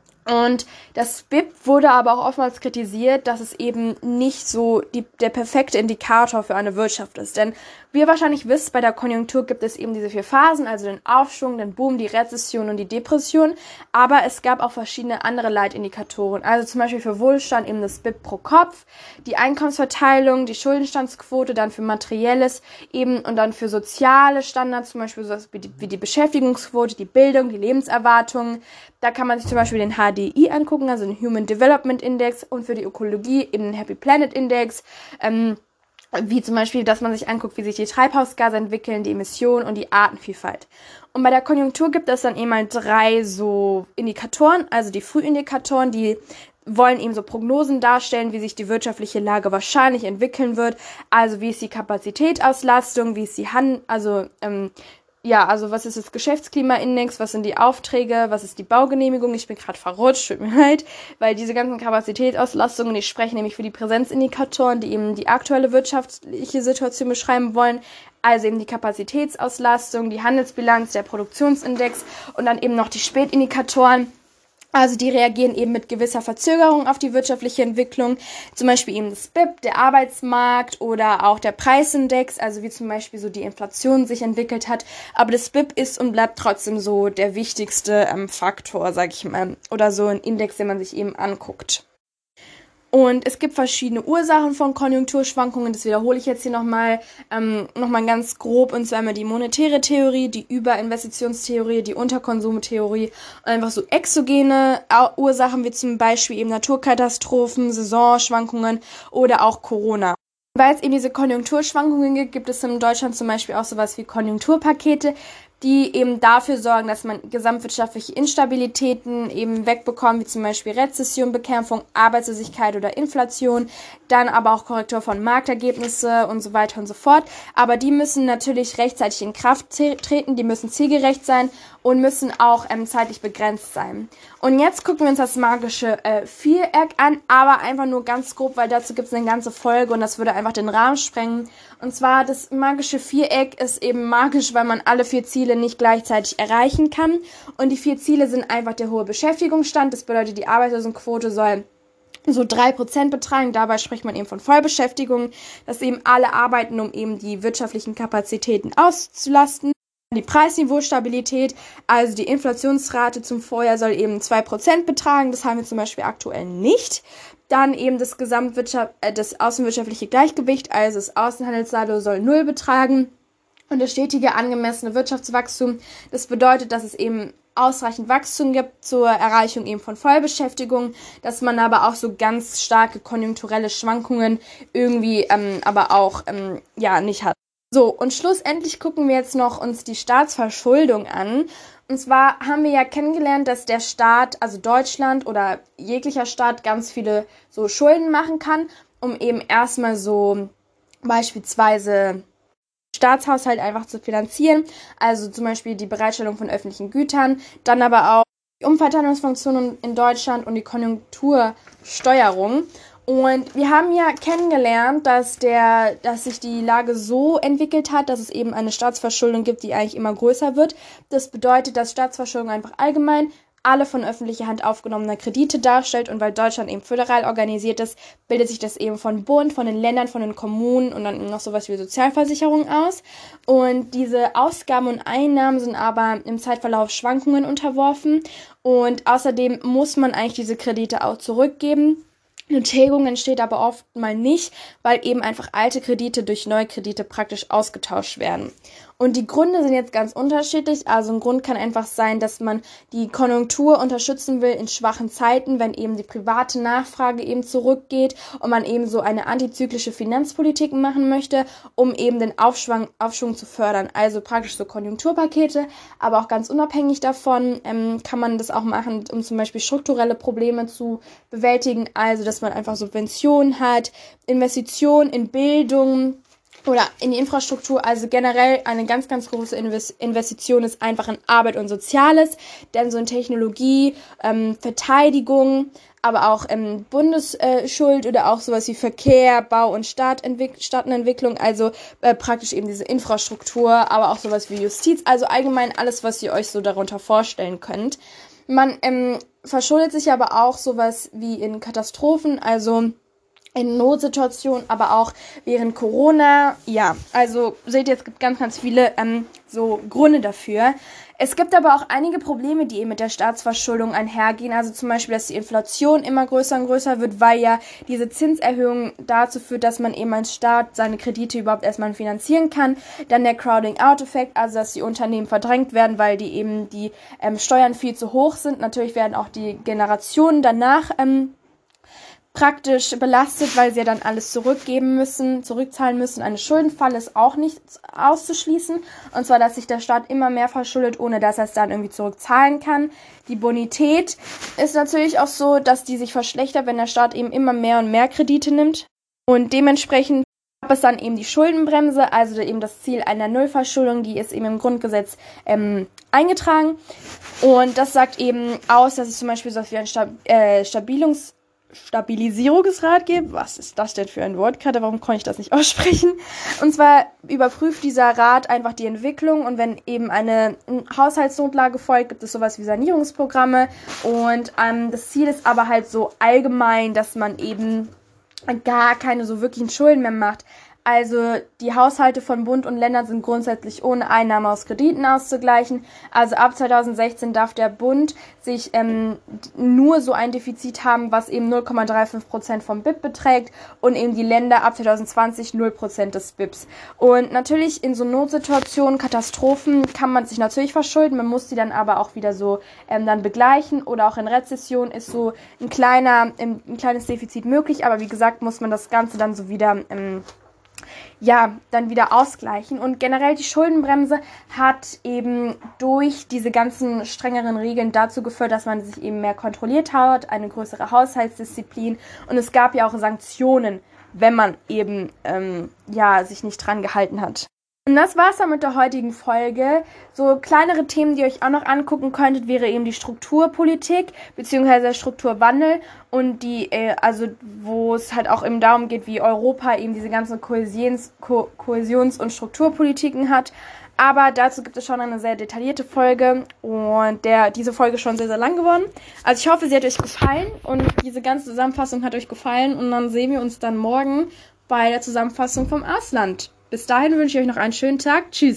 Und das B I P wurde aber auch oftmals kritisiert, dass es eben nicht so die, der perfekte Indikator für eine Wirtschaft ist. Denn wie ihr wahrscheinlich wisst, bei der Konjunktur gibt es eben diese vier Phasen, also den Aufschwung, den Boom, die Rezession und die Depression. Aber es gab auch verschiedene andere Leitindikatoren. Also zum Beispiel für Wohlstand eben das B I P pro Kopf, die Einkommensverteilung, die Schuldenstandsquote, dann für Materielles eben und dann für soziale Standards, zum Beispiel sowas wie die, wie die Beschäftigungsquote, die Bildung, die Lebenserwartung. Da kann man sich zum Beispiel den H D I angucken, also den Human Development Index, und für die Ökologie eben den Happy Planet Index, ähm, wie zum Beispiel, dass man sich anguckt, wie sich die Treibhausgase entwickeln, die Emissionen und die Artenvielfalt. Und bei der Konjunktur gibt es dann eben mal drei so Indikatoren, also die Frühindikatoren, die wollen eben so Prognosen darstellen, wie sich die wirtschaftliche Lage wahrscheinlich entwickeln wird, also wie ist die Kapazitätsauslastung, wie ist die Hand, also ähm, ja, also was ist das Geschäftsklimaindex, was sind die Aufträge, was ist die Baugenehmigung, ich bin gerade verrutscht, tut mir leid, weil diese ganzen Kapazitätsauslastungen, die sprechen nämlich für die Präsenzindikatoren, die eben die aktuelle wirtschaftliche Situation beschreiben wollen, also eben die Kapazitätsauslastung, die Handelsbilanz, der Produktionsindex und dann eben noch die Spätindikatoren. Also die reagieren eben mit gewisser Verzögerung auf die wirtschaftliche Entwicklung, zum Beispiel eben das B I P, der Arbeitsmarkt oder auch der Preisindex, also wie zum Beispiel so die Inflation sich entwickelt hat. Aber das B I P ist und bleibt trotzdem so der wichtigste ähm, Faktor, sag ich mal, oder so ein Index, den man sich eben anguckt. Und es gibt verschiedene Ursachen von Konjunkturschwankungen, das wiederhole ich jetzt hier nochmal, ähm, nochmal ganz grob, und zwar einmal die monetäre Theorie, die Überinvestitionstheorie, die Unterkonsumtheorie und einfach so exogene Ursachen, wie zum Beispiel eben Naturkatastrophen, Saisonschwankungen oder auch Corona. Weil es eben diese Konjunkturschwankungen gibt, gibt es in Deutschland zum Beispiel auch sowas wie Konjunkturpakete, die eben dafür sorgen, dass man gesamtwirtschaftliche Instabilitäten eben wegbekommt, wie zum Beispiel Rezession, Bekämpfung, Arbeitslosigkeit oder Inflation, dann aber auch Korrektur von Marktergebnisse und so weiter und so fort. Aber die müssen natürlich rechtzeitig in Kraft treten, die müssen zielgerecht sein und müssen auch ähm, zeitlich begrenzt sein. Und jetzt gucken wir uns das magische äh, Viereck an, aber einfach nur ganz grob, weil dazu gibt es eine ganze Folge und das würde einfach den Rahmen sprengen. Und zwar, das magische Viereck ist eben magisch, weil man alle vier Ziele nicht gleichzeitig erreichen kann. Und die vier Ziele sind einfach der hohe Beschäftigungsstand. Das bedeutet, die Arbeitslosenquote soll so drei Prozent betragen. Dabei spricht man eben von Vollbeschäftigung, dass eben alle arbeiten, um eben die wirtschaftlichen Kapazitäten auszulasten. Die Preisniveaustabilität, also die Inflationsrate zum Vorjahr, soll eben zwei Prozent betragen. Das haben wir zum Beispiel aktuell nicht. Dann eben das Gesamtwirtschaft, äh, das außenwirtschaftliche Gleichgewicht, also das Außenhandelssaldo soll null betragen. Und das stetige angemessene Wirtschaftswachstum, das bedeutet, dass es eben ausreichend Wachstum gibt zur Erreichung eben von Vollbeschäftigung, dass man aber auch so ganz starke konjunkturelle Schwankungen irgendwie ähm, aber auch ähm, ja nicht hat. So, und schlussendlich gucken wir jetzt noch uns die Staatsverschuldung an. Und zwar haben wir ja kennengelernt, dass der Staat, also Deutschland oder jeglicher Staat, ganz viele so Schulden machen kann, um eben erstmal so beispielsweise Staatshaushalt einfach zu finanzieren, also zum Beispiel die Bereitstellung von öffentlichen Gütern, dann aber auch die Umverteilungsfunktionen in Deutschland und die Konjunktursteuerung. Und wir haben ja kennengelernt, dass der, dass sich die Lage so entwickelt hat, dass es eben eine Staatsverschuldung gibt, die eigentlich immer größer wird. Das bedeutet, dass Staatsverschuldung einfach allgemein alle von öffentlicher Hand aufgenommene Kredite darstellt, und weil Deutschland eben föderal organisiert ist, bildet sich das eben von Bund, von den Ländern, von den Kommunen und dann noch sowas wie Sozialversicherung aus. Und diese Ausgaben und Einnahmen sind aber im Zeitverlauf Schwankungen unterworfen, und außerdem muss man eigentlich diese Kredite auch zurückgeben. Eine Tilgung entsteht aber oft mal nicht, weil eben einfach alte Kredite durch neue Kredite praktisch ausgetauscht werden. Und die Gründe sind jetzt ganz unterschiedlich. Also ein Grund kann einfach sein, dass man die Konjunktur unterstützen will in schwachen Zeiten, wenn eben die private Nachfrage eben zurückgeht und man eben so eine antizyklische Finanzpolitik machen möchte, um eben den Aufschwung, Aufschwung zu fördern. Also praktisch so Konjunkturpakete, aber auch ganz unabhängig davon ähm, kann man das auch machen, um zum Beispiel strukturelle Probleme zu bewältigen. Also dass man einfach Subventionen hat, Investitionen in Bildung oder in die Infrastruktur, also generell eine ganz, ganz große Investition ist einfach in Arbeit und Soziales, denn so in Technologie, ähm, Verteidigung, aber auch ähm, Bundesschuld oder auch sowas wie Verkehr, Bau und Stadtentwick- Stadtentwicklung, also äh, praktisch eben diese Infrastruktur, aber auch sowas wie Justiz, also allgemein alles, was ihr euch so darunter vorstellen könnt. Man ähm, verschuldet sich aber auch sowas wie in Katastrophen, also in Notsituationen, aber auch während Corona. Ja, also seht ihr, es gibt ganz, ganz viele ähm, so Gründe dafür. Es gibt aber auch einige Probleme, die eben mit der Staatsverschuldung einhergehen. Also zum Beispiel, dass die Inflation immer größer und größer wird, weil ja diese Zinserhöhung dazu führt, dass man eben als Staat seine Kredite überhaupt erstmal finanzieren kann. Dann der Crowding-out-Effekt, also dass die Unternehmen verdrängt werden, weil die eben die ähm, Steuern viel zu hoch sind. Natürlich werden auch die Generationen danach ähm, praktisch belastet, weil sie ja dann alles zurückgeben müssen, zurückzahlen müssen. Eine Schuldenfalle ist auch nicht auszuschließen. Und zwar, dass sich der Staat immer mehr verschuldet, ohne dass er es dann irgendwie zurückzahlen kann. Die Bonität ist natürlich auch so, dass die sich verschlechtert, wenn der Staat eben immer mehr und mehr Kredite nimmt. Und dementsprechend gab es dann eben die Schuldenbremse, also eben das Ziel einer Nullverschuldung, die ist eben im Grundgesetz ähm, eingetragen. Und das sagt eben aus, dass es zum Beispiel so wie ein Stab- äh, Stabilungs- Stabilisierungsrat gibt. Was ist das denn für ein Wort gerade? Warum kann ich das nicht aussprechen? Und zwar überprüft dieser Rat einfach die Entwicklung und wenn eben eine Haushaltsnotlage folgt, gibt es sowas wie Sanierungsprogramme und ähm, das Ziel ist aber halt so allgemein, dass man eben gar keine so wirklichen Schulden mehr macht. Also die Haushalte von Bund und Ländern sind grundsätzlich ohne Einnahmen aus Krediten auszugleichen. Also ab zwanzig sechzehn darf der Bund sich ähm, nur so ein Defizit haben, was eben null Komma fünfunddreißig Prozent vom B I P beträgt und eben die Länder ab zwanzig zwanzig null Prozent des B I Ps. Und natürlich in so Notsituationen, Katastrophen kann man sich natürlich verschulden, man muss die dann aber auch wieder so ähm, dann begleichen oder auch in Rezession ist so ein kleiner, ähm, ein kleines Defizit möglich, aber wie gesagt muss man das Ganze dann so wieder ähm, ja, dann wieder ausgleichen. Und generell die Schuldenbremse hat eben durch diese ganzen strengeren Regeln dazu geführt, dass man sich eben mehr kontrolliert hat, eine größere Haushaltsdisziplin und es gab ja auch Sanktionen, wenn man eben ähm, ja, sich nicht dran gehalten hat. Und das war's dann mit der heutigen Folge. So kleinere Themen, die ihr euch auch noch angucken könntet, wäre eben die Strukturpolitik bzw. der Strukturwandel und die, äh, also wo es halt auch eben darum geht, wie Europa eben diese ganzen Kohäsions-, Ko- Kohäsions- und Strukturpolitiken hat. Aber dazu gibt es schon eine sehr detaillierte Folge und der, diese Folge ist schon sehr, sehr lang geworden. Also ich hoffe, sie hat euch gefallen und diese ganze Zusammenfassung hat euch gefallen und dann sehen wir uns dann morgen bei der Zusammenfassung vom Ausland. Bis dahin wünsche ich euch noch einen schönen Tag. Tschüss.